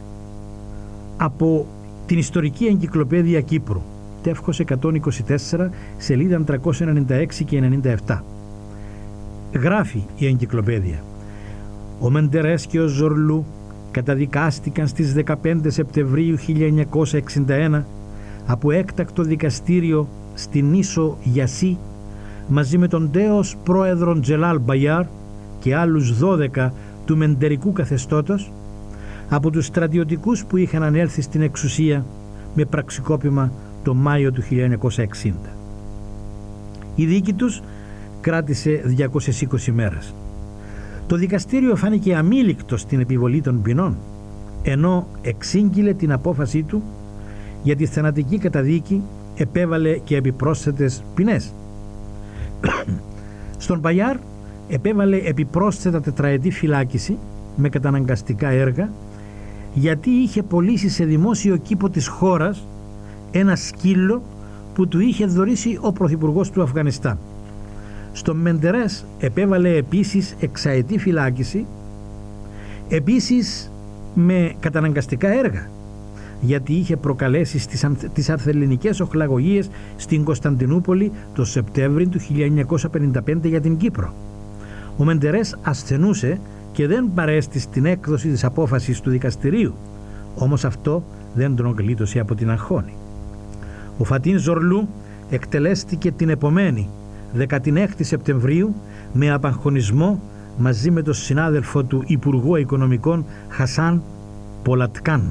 από την Ιστορική Εγκυκλοπαίδεια Κύπρου, τεύχος εκατόν είκοσι τέσσερα, σελίδα τριακόσια ενενήντα έξι και ενενήντα επτά. Γράφει η Εγκυκλοπαίδεια: ο Μεντερές και ο Ζορλού καταδικάστηκαν στις δεκαπέντε Σεπτεμβρίου χίλια εννιακόσια εξήντα ένα από έκτακτο δικαστήριο στην ίσο Γιασί μαζί με τον τέος πρόεδρον Τζελάλ Μπαγιάρ και άλλους δώδεκα του μεντερικού καθεστώτος από τους στρατιωτικούς που είχαν ανέλθει στην εξουσία με πραξικόπημα το Μάιο του χίλια εννιακόσια εξήντα. Η δίκη τους κράτησε διακόσιες είκοσι μέρες. Το δικαστήριο φάνηκε αμήλικτο στην επιβολή των ποινών, ενώ εξήγηλε την απόφασή του για τη θανατική καταδίκη, επέβαλε και επιπρόσθετες ποινές. Στον Μπαγιάρ επέβαλε επιπρόσθετα τετραετή φυλάκιση με καταναγκαστικά έργα, γιατί είχε πωλήσει σε δημόσιο κήπο της χώρας ένα σκύλο που του είχε δωρήσει ο πρωθυπουργός του Αφγανιστάν. Στον Μεντερές επέβαλε επίσης εξαετή φυλάκιση, επίσης με καταναγκαστικά έργα, γιατί είχε προκαλέσει στις, τις αρθελληνικές οχλαγωγίες στην Κωνσταντινούπολη το Σεπτέμβρη του χίλια εννιακόσια πενήντα πέντε για την Κύπρο. Ο Μεντερές ασθενούσε και δεν παρέστη στην έκδοση της απόφασης του δικαστηρίου, όμως αυτό δεν τον γλίτωσε από την αγχώνη. Ο Φατίν Ζορλού εκτελέστηκε την επομένη δεκαεννέα Σεπτεμβρίου με απαγχωνισμό μαζί με τον συνάδελφο του Υπουργό Οικονομικών Χασάν Πολατκάν.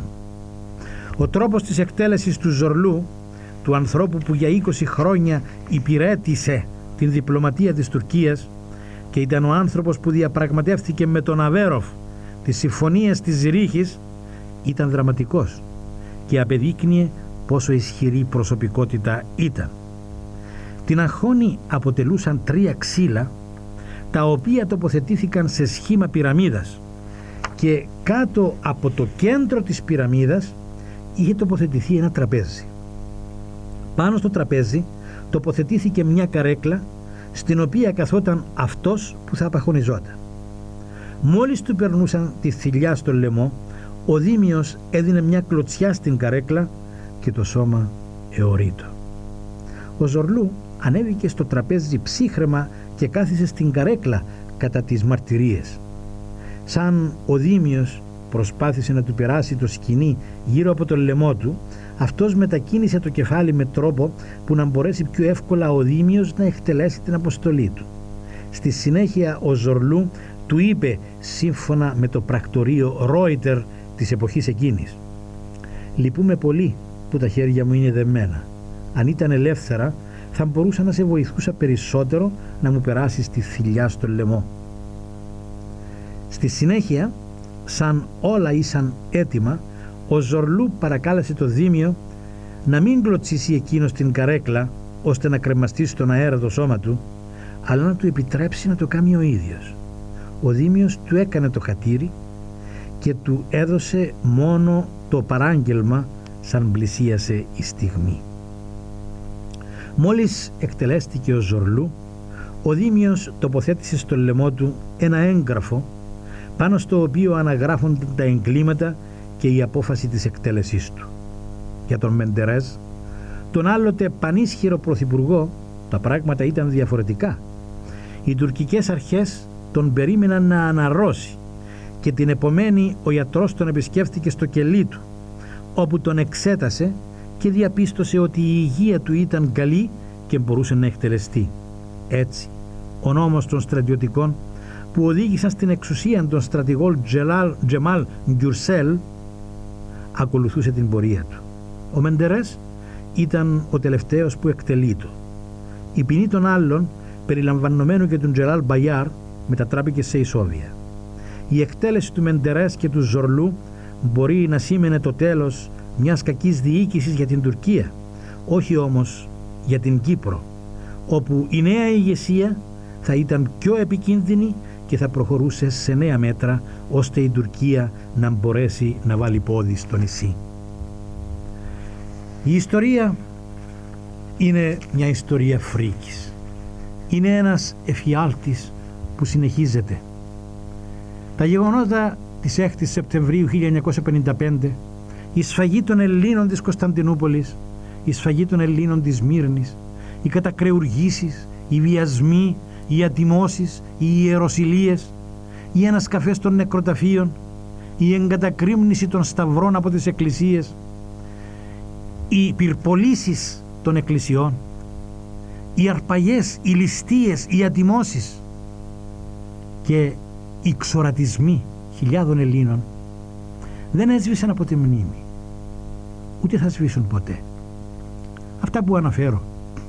Ο τρόπος της εκτέλεσης του Ζορλού, του ανθρώπου που για είκοσι χρόνια υπηρέτησε την διπλωματία της Τουρκίας και ήταν ο άνθρωπος που διαπραγματεύτηκε με τον Αβέροφ τις συμφωνίες της Ζηρίχης, ήταν δραματικός και απεδείκνυε πόσο ισχυρή προσωπικότητα ήταν. Την αγχώνη αποτελούσαν τρία ξύλα, τα οποία τοποθετήθηκαν σε σχήμα πυραμίδας, και κάτω από το κέντρο της πυραμίδας είχε τοποθετηθεί ένα τραπέζι. Πάνω στο τραπέζι τοποθετήθηκε μια καρέκλα, στην οποία καθόταν αυτός που θα απαγχωνιζόταν. Μόλις του περνούσαν τη θηλιά στο λαιμό, ο Δήμιος έδινε μια κλωτσιά στην καρέκλα και το σώμα εωρείτο. Ο Ζορλού ανέβηκε στο τραπέζι ψύχρεμα και κάθισε στην καρέκλα κατά τις μαρτυρίες. Σαν ο Δήμιος προσπάθησε να του περάσει το σκοινί γύρω από το λαιμό του, αυτός μετακίνησε το κεφάλι με τρόπο που να μπορέσει πιο εύκολα ο Δήμιος να εκτελέσει την αποστολή του. Στη συνέχεια ο Ζορλού του είπε, σύμφωνα με το πρακτορείο Ρόιτερ της εποχής εκείνης: «Λυπούμε πολύ που τα χέρια μου είναι δεμένα. Αν ήταν ελεύθερα θα μπορούσα να σε βοηθούσα περισσότερο να μου περάσεις τη θηλιά στο λαιμό». Στη συνέχεια, σαν όλα ήσαν έτοιμα, ο Ζορλού παρακάλεσε το Δήμιο να μην κλωτσίσει εκείνος την καρέκλα ώστε να κρεμαστεί στον αέρα το σώμα του, αλλά να του επιτρέψει να το κάνει ο ίδιος. Ο Δήμιος του έκανε το χατήρι και του έδωσε μόνο το παράγγελμα σαν πλησίασε η στιγμή. Μόλις εκτελέστηκε ο Ζορλού, ο Δήμιος τοποθέτησε στο λαιμό του ένα έγγραφο πάνω στο οποίο αναγράφονται τα εγκλήματα και η απόφαση της εκτέλεσής του. Για τον Μεντερέζ, τον άλλοτε πανίσχυρο πρωθυπουργό, τα πράγματα ήταν διαφορετικά. Οι τουρκικές αρχές τον περίμεναν να αναρρώσει και την επομένη ο γιατρός τον επισκέφθηκε στο κελί του, όπου τον εξέτασε και διαπίστωσε ότι η υγεία του ήταν καλή και μπορούσε να εκτελεστεί. Έτσι, ο νόμος των στρατιωτικών που οδήγησαν στην εξουσία τον στρατηγό Τζεμάλ Γκιουρσέλ ακολουθούσε την πορεία του. Ο Μεντερέζ ήταν ο τελευταίος που εκτελείτο. Η ποινή των άλλων, περιλαμβανομένου και του Τζελάλ Μπαγιάρ, μετατράπηκε σε ισόβια. Η εκτέλεση του Μεντερέζ και του Ζορλού μπορεί να σήμαινε το τέλος μιας κακής διοίκησης για την Τουρκία, όχι όμως για την Κύπρο, όπου η νέα ηγεσία θα ήταν πιο επικίνδυνη και θα προχωρούσε σε νέα μέτρα ώστε η Τουρκία να μπορέσει να βάλει πόδι στο νησί. Η ιστορία είναι μια ιστορία φρίκης. Είναι ένας εφιάλτης που συνεχίζεται. Τα γεγονότα της έκτης Σεπτεμβρίου χίλια εννιακόσια πενήντα πέντε, η σφαγή των Ελλήνων της Κωνσταντινούπολης, η σφαγή των Ελλήνων της Μύρνης, οι κατακρεουργήσεις, οι βιασμοί, οι ατιμώσεις, οι ιεροσυλίες, οι ανασκαφές των νεκροταφείων, η εγκατακρύμνηση των σταυρών από τις εκκλησίες, οι πυρπολίσεις των εκκλησιών, οι αρπαγές, οι ληστείες, οι ατιμώσεις και οι ξορατισμοί χιλιάδων Ελλήνων δεν έσβησαν από τη μνήμη, ούτε θα σβήσουν ποτέ. Αυτά που αναφέρω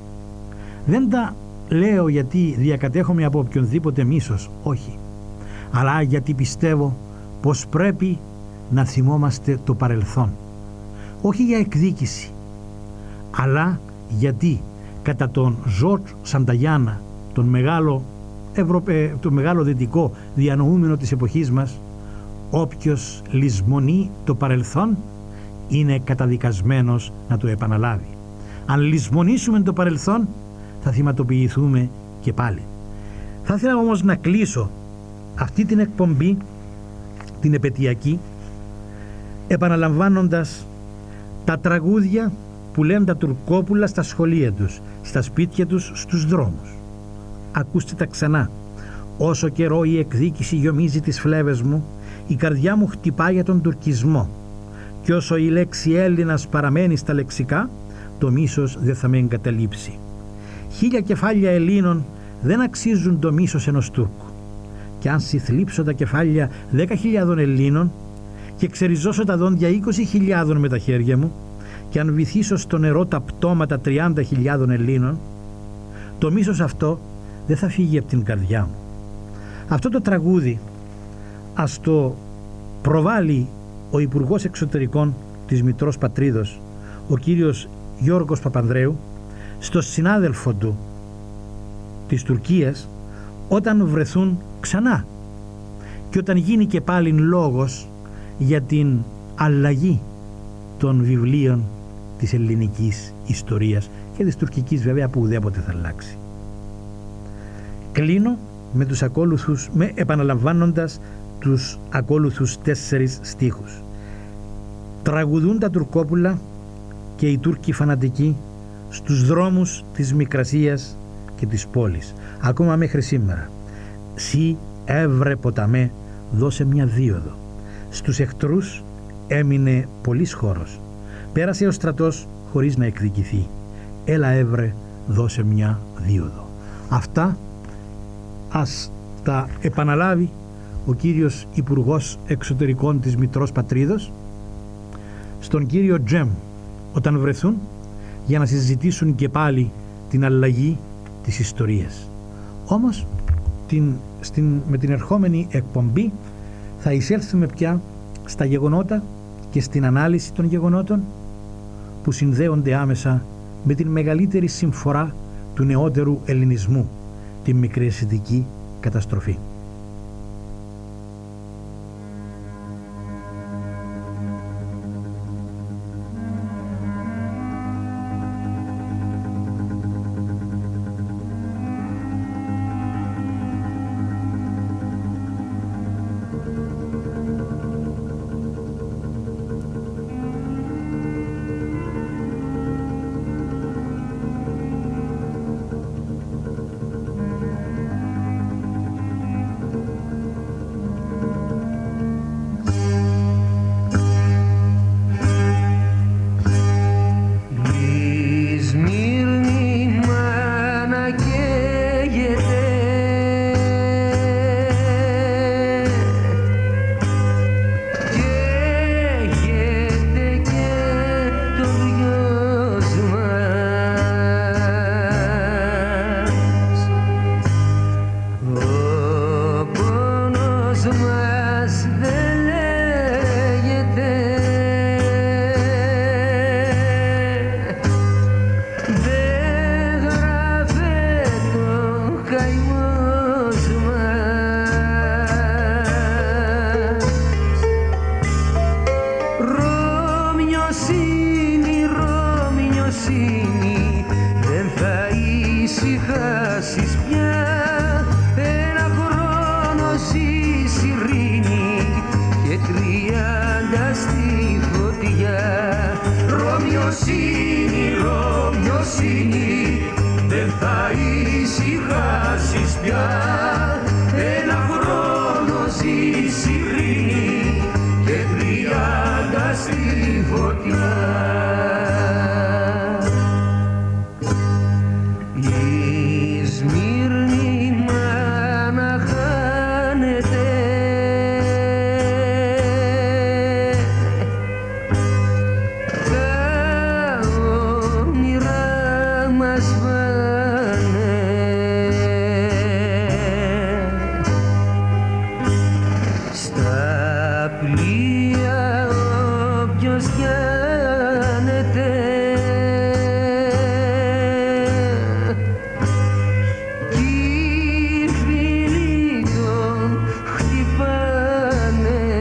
δεν τα λέω γιατί διακατέχομαι από οποιονδήποτε μίσος, όχι, αλλά γιατί πιστεύω πως πρέπει να θυμόμαστε το παρελθόν, όχι για εκδίκηση, αλλά γιατί κατά τον Ζορτζ Σανταγιάνα, τον μεγάλο, Ευρωπε... τον μεγάλο δυτικό διανοούμενο της εποχής μας, όποιος λησμονεί το παρελθόν είναι καταδικασμένος να το επαναλάβει. Αν λησμονήσουμε το παρελθόν θα θυματοποιηθούμε και πάλι. Θα ήθελα όμως να κλείσω αυτή την εκπομπή, την επετειακή, επαναλαμβάνοντας τα τραγούδια που λένε τα Τουρκόπουλα στα σχολεία τους, στα σπίτια τους, στους δρόμους. Ακούστε τα ξανά. Όσο καιρό η εκδίκηση γιομίζει τις φλέβες μου, η καρδιά μου χτυπά για τον τουρκισμό. Και όσο η λέξη Έλληνας παραμένει στα λεξικά, το μίσος δεν θα με εγκαταλείψει. Χίλια κεφάλια Ελλήνων δεν αξίζουν το μίσος ενός Τούρκου. Και αν συθλίψω τα κεφάλια δέκα χιλιάδων Ελλήνων και ξεριζώσω τα δόντια είκοσι χιλιάδων με τα χέρια μου και αν βυθίσω στο νερό τα πτώματα τριάντα χιλιάδων Ελλήνων, το μίσος αυτό δεν θα φύγει από την καρδιά μου. Αυτό το τραγούδι ας το προβάλλει ο Υπουργός Εξωτερικών της Μητρός Πατρίδος, ο κύριος Γιώργος Παπανδρέου, στο συνάδελφο του της Τουρκίας όταν βρεθούν ξανά και όταν γίνει και πάλι λόγος για την αλλαγή των βιβλίων της ελληνικής ιστορίας και της τουρκικής βέβαια που ουδέποτε θα αλλάξει. Κλείνω με τους ακόλουθους, με επαναλαμβάνοντας τους ακόλουθους τέσσερις στίχους. Τραγουδούν τα Τουρκόπουλα και οι Τούρκοι φανατικοί στους δρόμους της Μικρασίας και της πόλης, ακόμα μέχρι σήμερα. Συ έβρε ποταμέ, δώσε μια δίωδο. Στους εχθρούς έμεινε πολύς χώρος. Πέρασε ο στρατός χωρίς να εκδικηθεί. Έλα έβρε, δώσε μια δίωδο. Αυτά ας τα επαναλάβει ο κύριος Υπουργός Εξωτερικών της Μητρός Πατρίδος στον κύριο Τζέμ όταν βρεθούν για να συζητήσουν και πάλι την αλλαγή της ιστορίας. Όμως την, στην, με την ερχόμενη εκπομπή θα εισέλθουμε πια στα γεγονότα και στην ανάλυση των γεγονότων που συνδέονται άμεσα με την μεγαλύτερη συμφορά του νεότερου ελληνισμού, την μικρασιατική καταστροφή. ρωμιοσύνη, δεν θα ησυχάσεις πια. Ένα χρόνο ζεις ειρήνη και τριάντα στη φωτιά. Ρωμιοσύνη, ρωμιοσύνη, δεν θα ησυχάσεις πια. Ένα χρόνο ζεις ειρήνη και τριάντα στη φωτιά. Η Σμύρνη μάνα χάνεται, τα όνειρά μας βάνε. Στα πλοία όποιος γιάνεται, κι οι φίλοι τον χτυπάνε.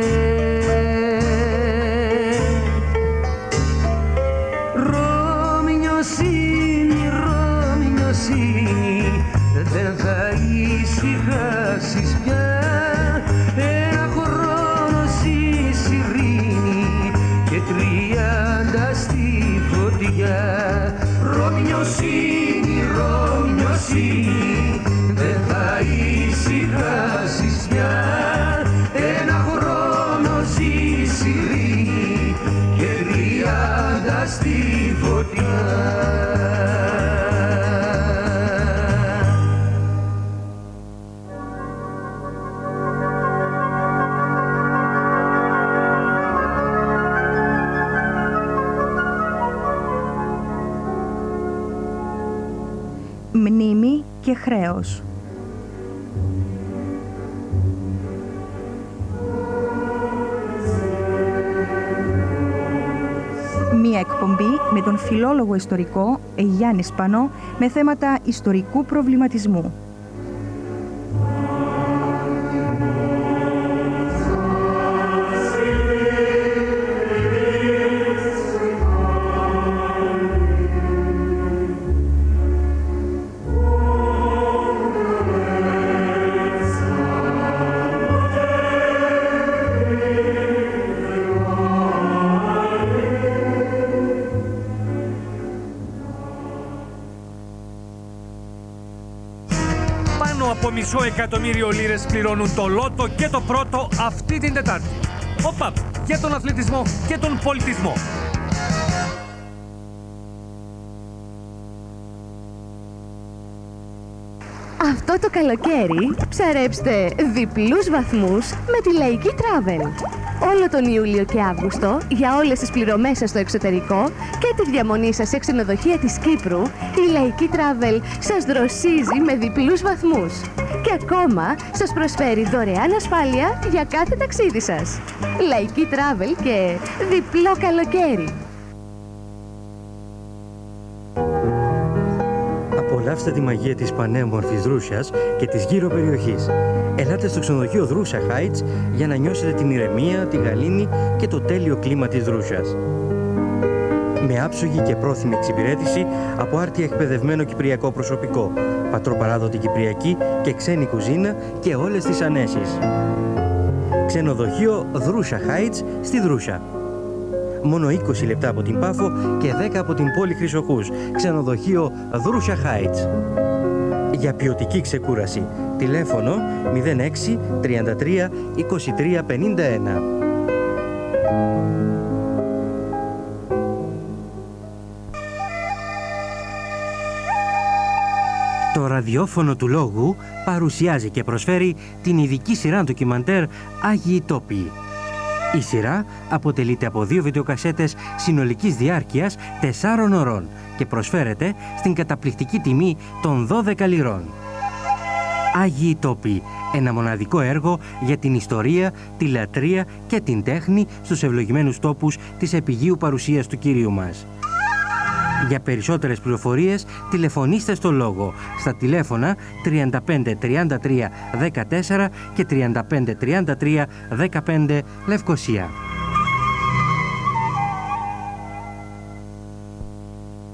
Ρωμιοσύνη, ρωμιοσύνη, δεν θα ησυχάσεις πια. Ένα χρόνο ζεις ειρήνη και τριάντα στη φωτιά. Ρωμιοσύνη, ρωμιοσύνη, δεν θα ησυχάσεις πια. Ένα χρόνο ζεις ειρήνη και τριάντα στη φωτιά. Μνήμη και χρέος. Μία εκπομπή με τον φιλόλογο ιστορικό Γιάννη Σπανό με θέματα ιστορικού προβληματισμού. Από μισό εκατομμύριο λίρες πληρώνουν το λότο και το πρώτο αυτή την Τετάρτη. Ο ΠΑΠ για τον αθλητισμό και τον πολιτισμό. Αυτό το καλοκαίρι ψαρέψτε διπλούς βαθμούς με τη Λαϊκή Travel. Όλο τον Ιούλιο και Αύγουστο για όλες τις πληρωμές σας στο εξωτερικό και τη διαμονή σας σε ξενοδοχεία της Κύπρου, η Λαϊκή Travel σας δροσίζει με διπλούς βαθμούς. Και ακόμα σας προσφέρει δωρεάν ασφάλεια για κάθε ταξίδι σας. Λαϊκή Travel και διπλό καλοκαίρι. Απολαύστε τη μαγεία της πανέμορφης Δρούσας και της γύρω περιοχής. Ελάτε στο ξενοδοχείο Δρούσα Heights για να νιώσετε την ηρεμία, τη γαλήνη και το τέλειο κλίμα της Δρούσας. Με άψογη και πρόθυμη εξυπηρέτηση από άρτια εκπαιδευμένο κυπριακό προσωπικό, πατροπαράδοτη κυπριακή και ξένη κουζίνα και όλες τις ανέσεις. Ξενοδοχείο Δρούσα Heights στη Δρούσα. Μόνο είκοσι λεπτά από την Πάφο και δέκα από την πόλη Χρυσοχούς. Ξενοδοχείο Δρούσα Heights. Για ποιοτική ξεκούραση. Τηλέφωνο μηδέν έξι τριάντα τρία είκοσι τρία πενήντα ένα. Το ραδιόφωνο του λόγου παρουσιάζει και προσφέρει την ειδική σειρά ντοκιμαντέρ Άγιοι Τόποι. Η σειρά αποτελείται από δύο βιντεοκασέτες συνολικής διάρκειας τεσσάρων ωρών και προσφέρεται στην καταπληκτική τιμή των δώδεκα λιρών. Άγιοι Τόποι, ένα μοναδικό έργο για την ιστορία, τη λατρεία και την τέχνη στους ευλογημένους τόπους της επιγείου παρουσίας του Κυρίου μας. Για περισσότερες πληροφορίες τηλεφωνήστε στο λόγο στα τηλέφωνα τριάντα πέντε τριάντα τρία δεκατέσσερα και τριάντα πέντε τριάντα τρία δεκαπέντε Λευκοσία.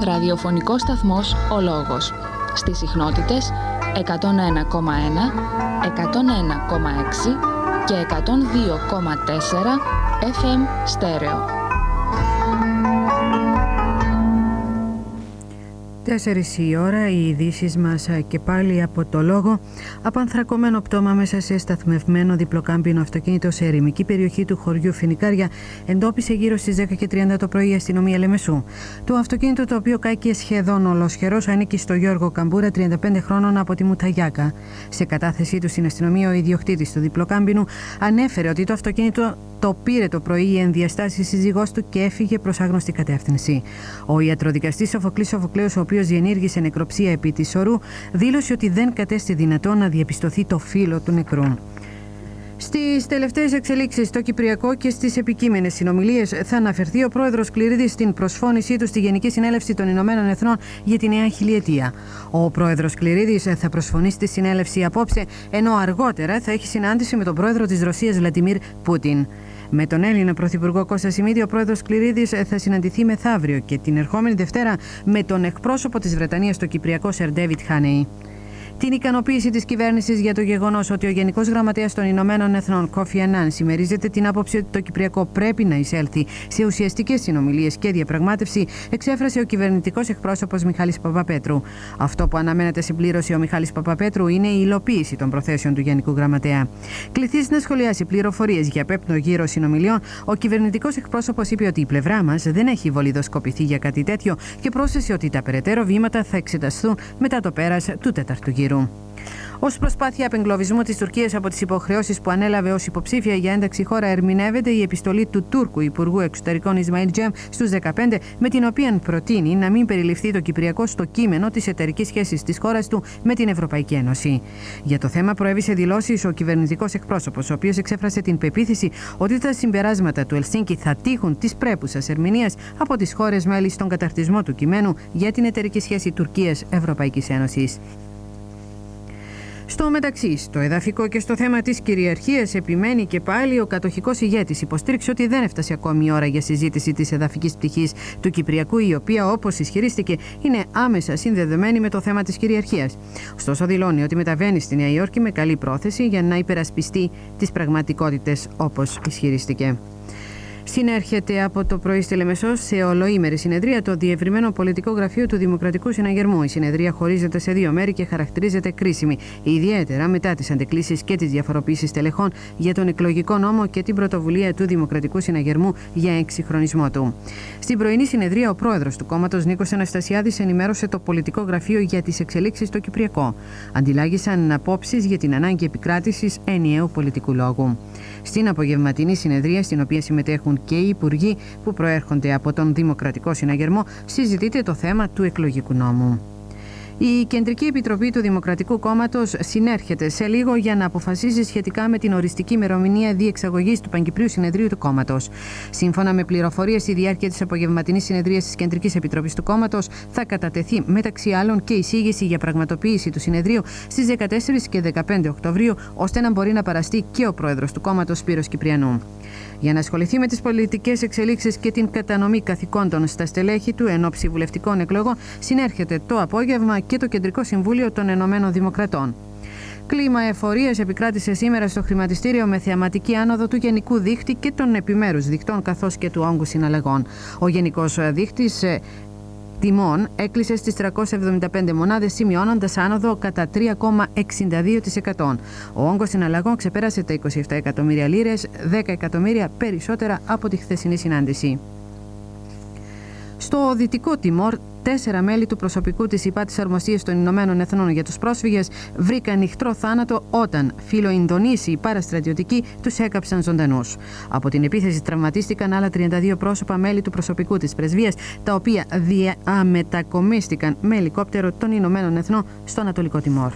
ραδιοφωνικός σταθμός «Ο Λόγος» στις συχνότητες εκατόν ένα κόμμα ένα, εκατόν ένα κόμμα έξι και εκατόν δύο κόμμα τέσσερα εφ εμ στέρεο. Τέσσερις η ώρα, οι ειδήσεις μας και πάλι από το Λόγο. Απανθρακωμένο πτώμα μέσα σε σταθμευμένο διπλοκάμπινο αυτοκίνητο σε ερημική περιοχή του χωριού Φινικάρια εντόπισε γύρω στις δέκα και τριάντα το πρωί η αστυνομία Λεμεσού. Το αυτοκίνητο, το οποίο κάηκε σχεδόν ολοσχερός, ανήκει στο Γιώργο Καμπούρα, τριάντα πέντε χρόνων, από τη Μουταγιάκα. Σε κατάθεσή του στην αστυνομία, ο ιδιοκτήτης του διπλοκάμπινου ανέφερε ότι το αυτοκίνητο το πήρε το πρωί η ενδιαστάση σύζυγός του και έφυγε προς άγνωστη κατεύθυνση. Ο ιατροδικαστής Σοφοκλής Σοφοκλέος, ο οποίος διενήργησε νεκροψία επί της σωρού, δήλωσε ότι δεν κατέστη δυνατό να διαπιστωθεί το φύλο του νεκρού. Στις τελευταίες εξελίξεις στο Κυπριακό και στις επικείμενες συνομιλίες θα αναφερθεί ο πρόεδρος Κληρίδης στην προσφώνησή του στη Γενική Συνέλευση των Ηνωμένων Εθνών για τη νέα χιλιετία. Ο πρόεδρος Κληρίδης θα προσφωνήσει στη συνέλευση απόψε, ενώ αργότερα θα έχει συνάντηση με τον πρόεδρο της Ρωσίας Βλαντιμίρ Πούτιν. Με τον Έλληνα Πρωθυπουργό Κώστα Σιμίδη, ο πρόεδρος Κληρίδης θα συναντηθεί μεθαύριο και την ερχόμενη Δευτέρα με τον εκπρόσωπο της Βρετανίας στο Κυπριακό, Σερ Ντέιβιτ Χάνεϊ. Την ικανοποίηση της κυβέρνησης για το γεγονός ότι ο Γενικός Γραμματέας των Ηνωμένων Εθνών, Κόφι Ανάν, συμμερίζεται την άποψη ότι το Κυπριακό πρέπει να εισέλθει σε ουσιαστικές συνομιλίες και διαπραγμάτευση, εξέφρασε ο κυβερνητικός εκπρόσωπος Μιχάλης Παπαπέτρου. Αυτό που αναμένεται συμπλήρωση ο Μιχάλης Παπαπέτρου είναι η υλοποίηση των προθέσεων του Γενικού Γραμματέα. Κληθείς να σχολιάσει πληροφορίες για πέμπτο γύρο συνομιλιών, ο κυβερνητικός εκπρόσωπος είπε ότι η πλευρά μας δεν έχει βολιδοσκοπηθεί για κάτι τέτοιο και πρόσθεσε ότι τα περαιτέρω βήματα θα εξεταστούν μετά το πέρας του τέταρτου γύρου. Ως προσπάθεια απεγκλωβισμού της Τουρκίας από τις υποχρεώσεις που ανέλαβε ως υποψήφια για ένταξη χώρα, ερμηνεύεται η επιστολή του Τούρκου Υπουργού Εξωτερικών Ισμαήλ Τζέμ στους δεκαπέντε, με την οποία προτείνει να μην περιληφθεί το Κυπριακό στο κείμενο της εταιρικής σχέσης της χώρας του με την Ευρωπαϊκή Ένωση. Για το θέμα προέβησε δηλώσεις ο κυβερνητικός εκπρόσωπος, ο οποίος εξέφρασε την πεποίθηση ότι τα συμπεράσματα του Ελσίνκι θα τύχουν της πρέπουσας ερμηνείας από τις χώρες μέλη στον καταρτισμό του κειμένου για την εταιρική σχέση Τουρκίας-Ευρωπαϊκής Ένωσης. Στο μεταξύ, στο εδαφικό και στο θέμα της κυριαρχίας επιμένει και πάλι ο κατοχικός ηγέτης. Υποστήριξε ότι δεν έφτασε ακόμη η ώρα για συζήτηση της εδαφικής πτυχής του Κυπριακού, η οποία, όπως ισχυρίστηκε, είναι άμεσα συνδεδεμένη με το θέμα της κυριαρχίας. Ωστόσο, δηλώνει ότι μεταβαίνει στη Νέα Υόρκη με καλή πρόθεση για να υπερασπιστεί τις πραγματικότητες, όπως ισχυρίστηκε. Συνέρχεται από το πρωί στη Λεμεσό σε ολοήμερη συνεδρία το διευρυμένο πολιτικό γραφείο του Δημοκρατικού Συναγερμού. Η συνεδρία χωρίζεται σε δύο μέρη και χαρακτηρίζεται κρίσιμη, ιδιαίτερα μετά τις αντεκκλήσεις και τις διαφοροποιήσεις τελεχών για τον εκλογικό νόμο και την πρωτοβουλία του Δημοκρατικού Συναγερμού για εξυγχρονισμό του. Στην πρωινή συνεδρία, ο πρόεδρος του κόμματος, Νίκος Αναστασιάδης, ενημέρωσε το πολιτικό γραφείο για τις εξελίξεις στο Κυπριακό. Αντιλάγησαν απόψεις για την ανάγκη επικράτησης ενιαίου πολιτικού λόγου. Στην απογευματινή συνεδρία, στην οποία συμμετέχουν και οι υπουργοί που προέρχονται από τον Δημοκρατικό Συναγερμό, συζητείται το θέμα του εκλογικού νόμου. Η Κεντρική Επιτροπή του Δημοκρατικού Κόμματος συνέρχεται σε λίγο για να αποφασίσει σχετικά με την οριστική ημερομηνία διεξαγωγής του Παγκυπρίου Συνεδρίου του Κόμματος. Σύμφωνα με πληροφορίες, στη διάρκεια της απογευματινής συνεδρίας της Κεντρικής Επιτροπής του Κόμματος θα κατατεθεί μεταξύ άλλων και εισήγηση για πραγματοποίηση του συνεδρίου στις δεκατέσσερις και δεκαπέντε Οκτωβρίου, ώστε να μπορεί να παραστεί και ο πρόεδρος του κόμματος, Σπύρος Κυπριανού. Για να ασχοληθεί με τις πολιτικές εξελίξεις και την κατανομή καθηκόντων στα στελέχη του εν ώψη βουλευτικών εκλογών, συνέρχεται το απόγευμα και το Κεντρικό Συμβούλιο των Ενωμένων Δημοκρατών. Κλίμα εφορίας επικράτησε σήμερα στο χρηματιστήριο με θεαματική άνοδο του γενικού δείκτη και των επιμέρους δικτών καθώς και του όγκου συναλλαγών. Ο γενικός δείκτης τιμών έκλεισε στις τριακόσιες εβδομήντα πέντε μονάδες, σημειώνοντας άνοδο κατά τρία κόμμα εξήντα δύο τοις εκατό. Ο όγκος συναλλαγών ξεπέρασε τα είκοσι επτά εκατομμύρια λίρες, δέκα εκατομμύρια περισσότερα από τη χθεσινή συνάντηση. Στο Δυτικό Τιμόρ, τέσσερα μέλη του προσωπικού της ΥΠΑ της Αρμοστίας των Ηνωμένων Εθνών για τους πρόσφυγες βρήκαν ηχτρό θάνατο όταν φιλοϊνδονήσιοι παραστρατιωτικοί τους έκαψαν ζωντανούς. Από την επίθεση τραυματίστηκαν άλλα τριάντα δύο πρόσωπα μέλη του προσωπικού της πρεσβείας, τα οποία διαμετακομίστηκαν με ελικόπτερο των Ηνωμένων Εθνών στο Ανατολικό Τιμόρ.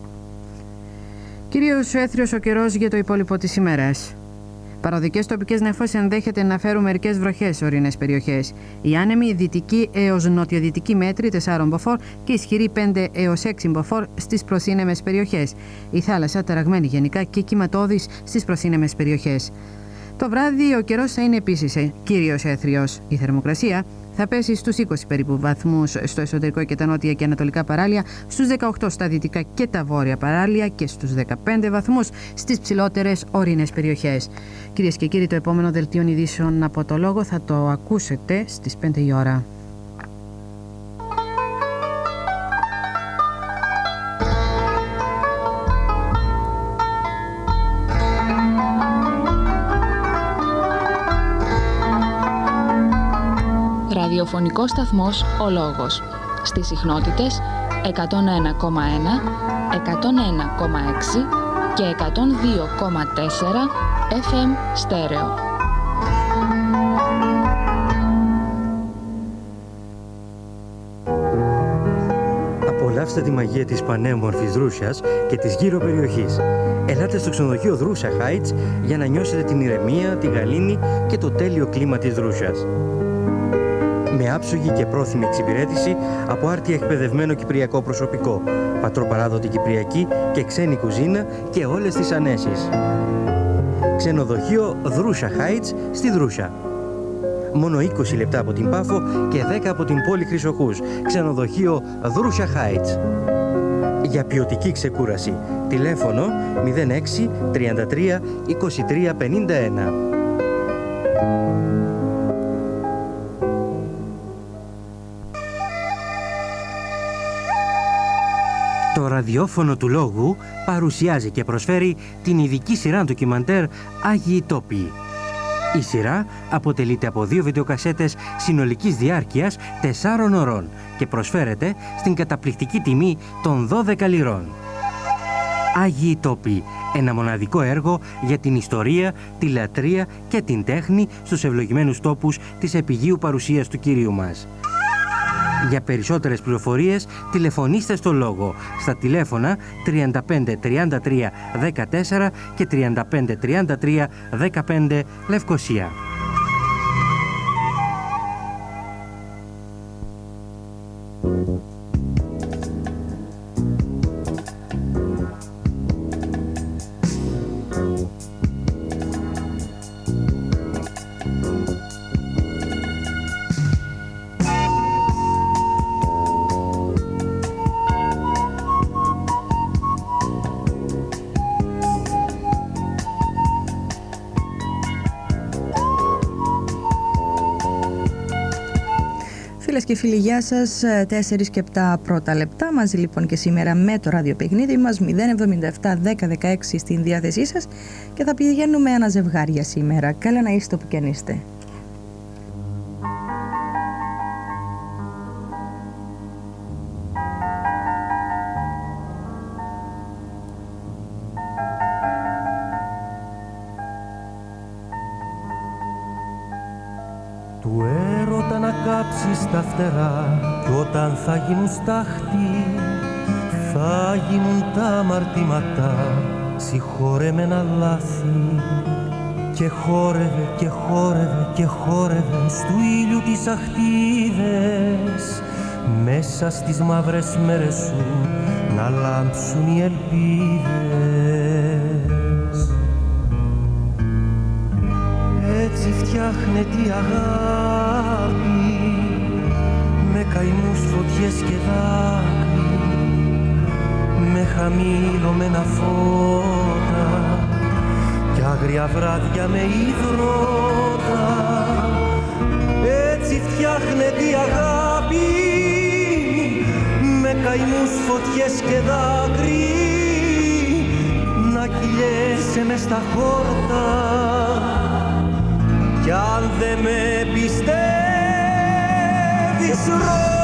Κυρίως έθριος ο καιρός για το υπόλοιπο της ημέρας. Παροδικές τοπικές νεφώσεις ενδέχεται να φέρουν μερικές βροχές σε ορεινές περιοχές. Η άνεμη δυτική έως νοτιοδυτική μέτρη τέσσερα μποφόρ και ισχυρή πέντε έως έξι μποφόρ στις προσύνεμες περιοχές. Η θάλασσα ταραγμένη γενικά και κυματώδης στις προσύνεμες περιοχές. Το βράδυ ο καιρός θα είναι επίσης κυρίως έθριος. Η θερμοκρασία θα πέσει στους είκοσι περίπου βαθμούς στο εσωτερικό και τα νότια και ανατολικά παράλια, στους δεκαοκτώ στα δυτικά και τα βόρεια παράλια και στους δεκαπέντε βαθμούς στις ψηλότερες ορεινές περιοχές. Κυρίες και κύριοι, το επόμενο δελτίο ειδήσεων από το Λόγο θα το ακούσετε στις πέντε η ώρα. Ραδιοφωνικός σταθμός Ο Λόγος. Στις συχνότητες εκατόν ένα κόμμα ένα, εκατόν ένα κόμμα έξι και εκατόν δύο κόμμα τέσσερα εφ εμ στέρεο. Απολαύστε τη μαγεία της πανέμορφης Δρούσας και της γύρω περιοχής. Ελάτε στο ξενοδοχείο Δρούσα Heights για να νιώσετε την ηρεμία, τη γαλήνη και το τέλειο κλίμα της Δρούσας. Με άψογη και πρόθυμη εξυπηρέτηση από άρτια εκπαιδευμένο κυπριακό προσωπικό, πατροπαράδοτη κυπριακή και ξένη κουζίνα και όλες τις ανέσεις. Ξενοδοχείο Δρούσα Heights στη Δρούσα. Μόνο είκοσι λεπτά από την Πάφο και δέκα από την πόλη Χρυσοχούς. Ξενοδοχείο Δρούσα Heights. Για ποιοτική ξεκούραση. Τηλέφωνο μηδέν έξι τριάντα τρία είκοσι τρία πενήντα ένα. Το ραδιόφωνο του Λόγου παρουσιάζει και προσφέρει την ειδική σειρά ντοκιμαντέρ Άγιοι Τόποι. Η σειρά αποτελείται από δύο βιντεοκασέτες συνολικής διάρκειας τεσσάρων ωρών και προσφέρεται στην καταπληκτική τιμή των δώδεκα λιρών. Άγιοι Τόποι, ένα μοναδικό έργο για την ιστορία, τη λατρεία και την τέχνη στους ευλογημένους τόπους της επιγείου παρουσίας του Κυρίου μας. Για περισσότερες πληροφορίες τηλεφωνήστε στο Λόγο στα τηλέφωνα τριάντα πέντε τριάντα τρία δεκατέσσερα και τριάντα πέντε τριάντα τρία δεκαπέντε Λευκοσία. Φίλες και φίλοι, γεια σας. τέσσερα και επτά πρώτα λεπτά. Μαζί λοιπόν και σήμερα με το ραδιοπαιχνίδι μας μηδέν εβδομήντα επτά δέκα δεκαέξι στην διάθεσή σας και θα πηγαίνουμε ένα ζευγάρι για σήμερα. Καλά να είστε όπου και αν είστε. Του έρωτα να κάψεις τα φτερά κι όταν θα γίνουν στάχτη θα γίνουν τα αμαρτήματα συγχωρεμένα λάθη. Και χόρευε και χόρευε και χόρευε στου ήλιου τις αχτίδες μέσα στις μαύρες μέρες σου να λάμψουν οι ελπίδες. Έτσι φτιάχνεται η αγάπη με καημούς, φωτιές και δάκρυ, με χαμήλωμενα φώτα κι άγρια βράδια με υδρότα. Έτσι φτιάχνεται η αγάπη με καημούς, φωτιές και δάκρυ, να κυλιέσαι μες στα χόρτα. Κι αν δεν με πιστεύεις,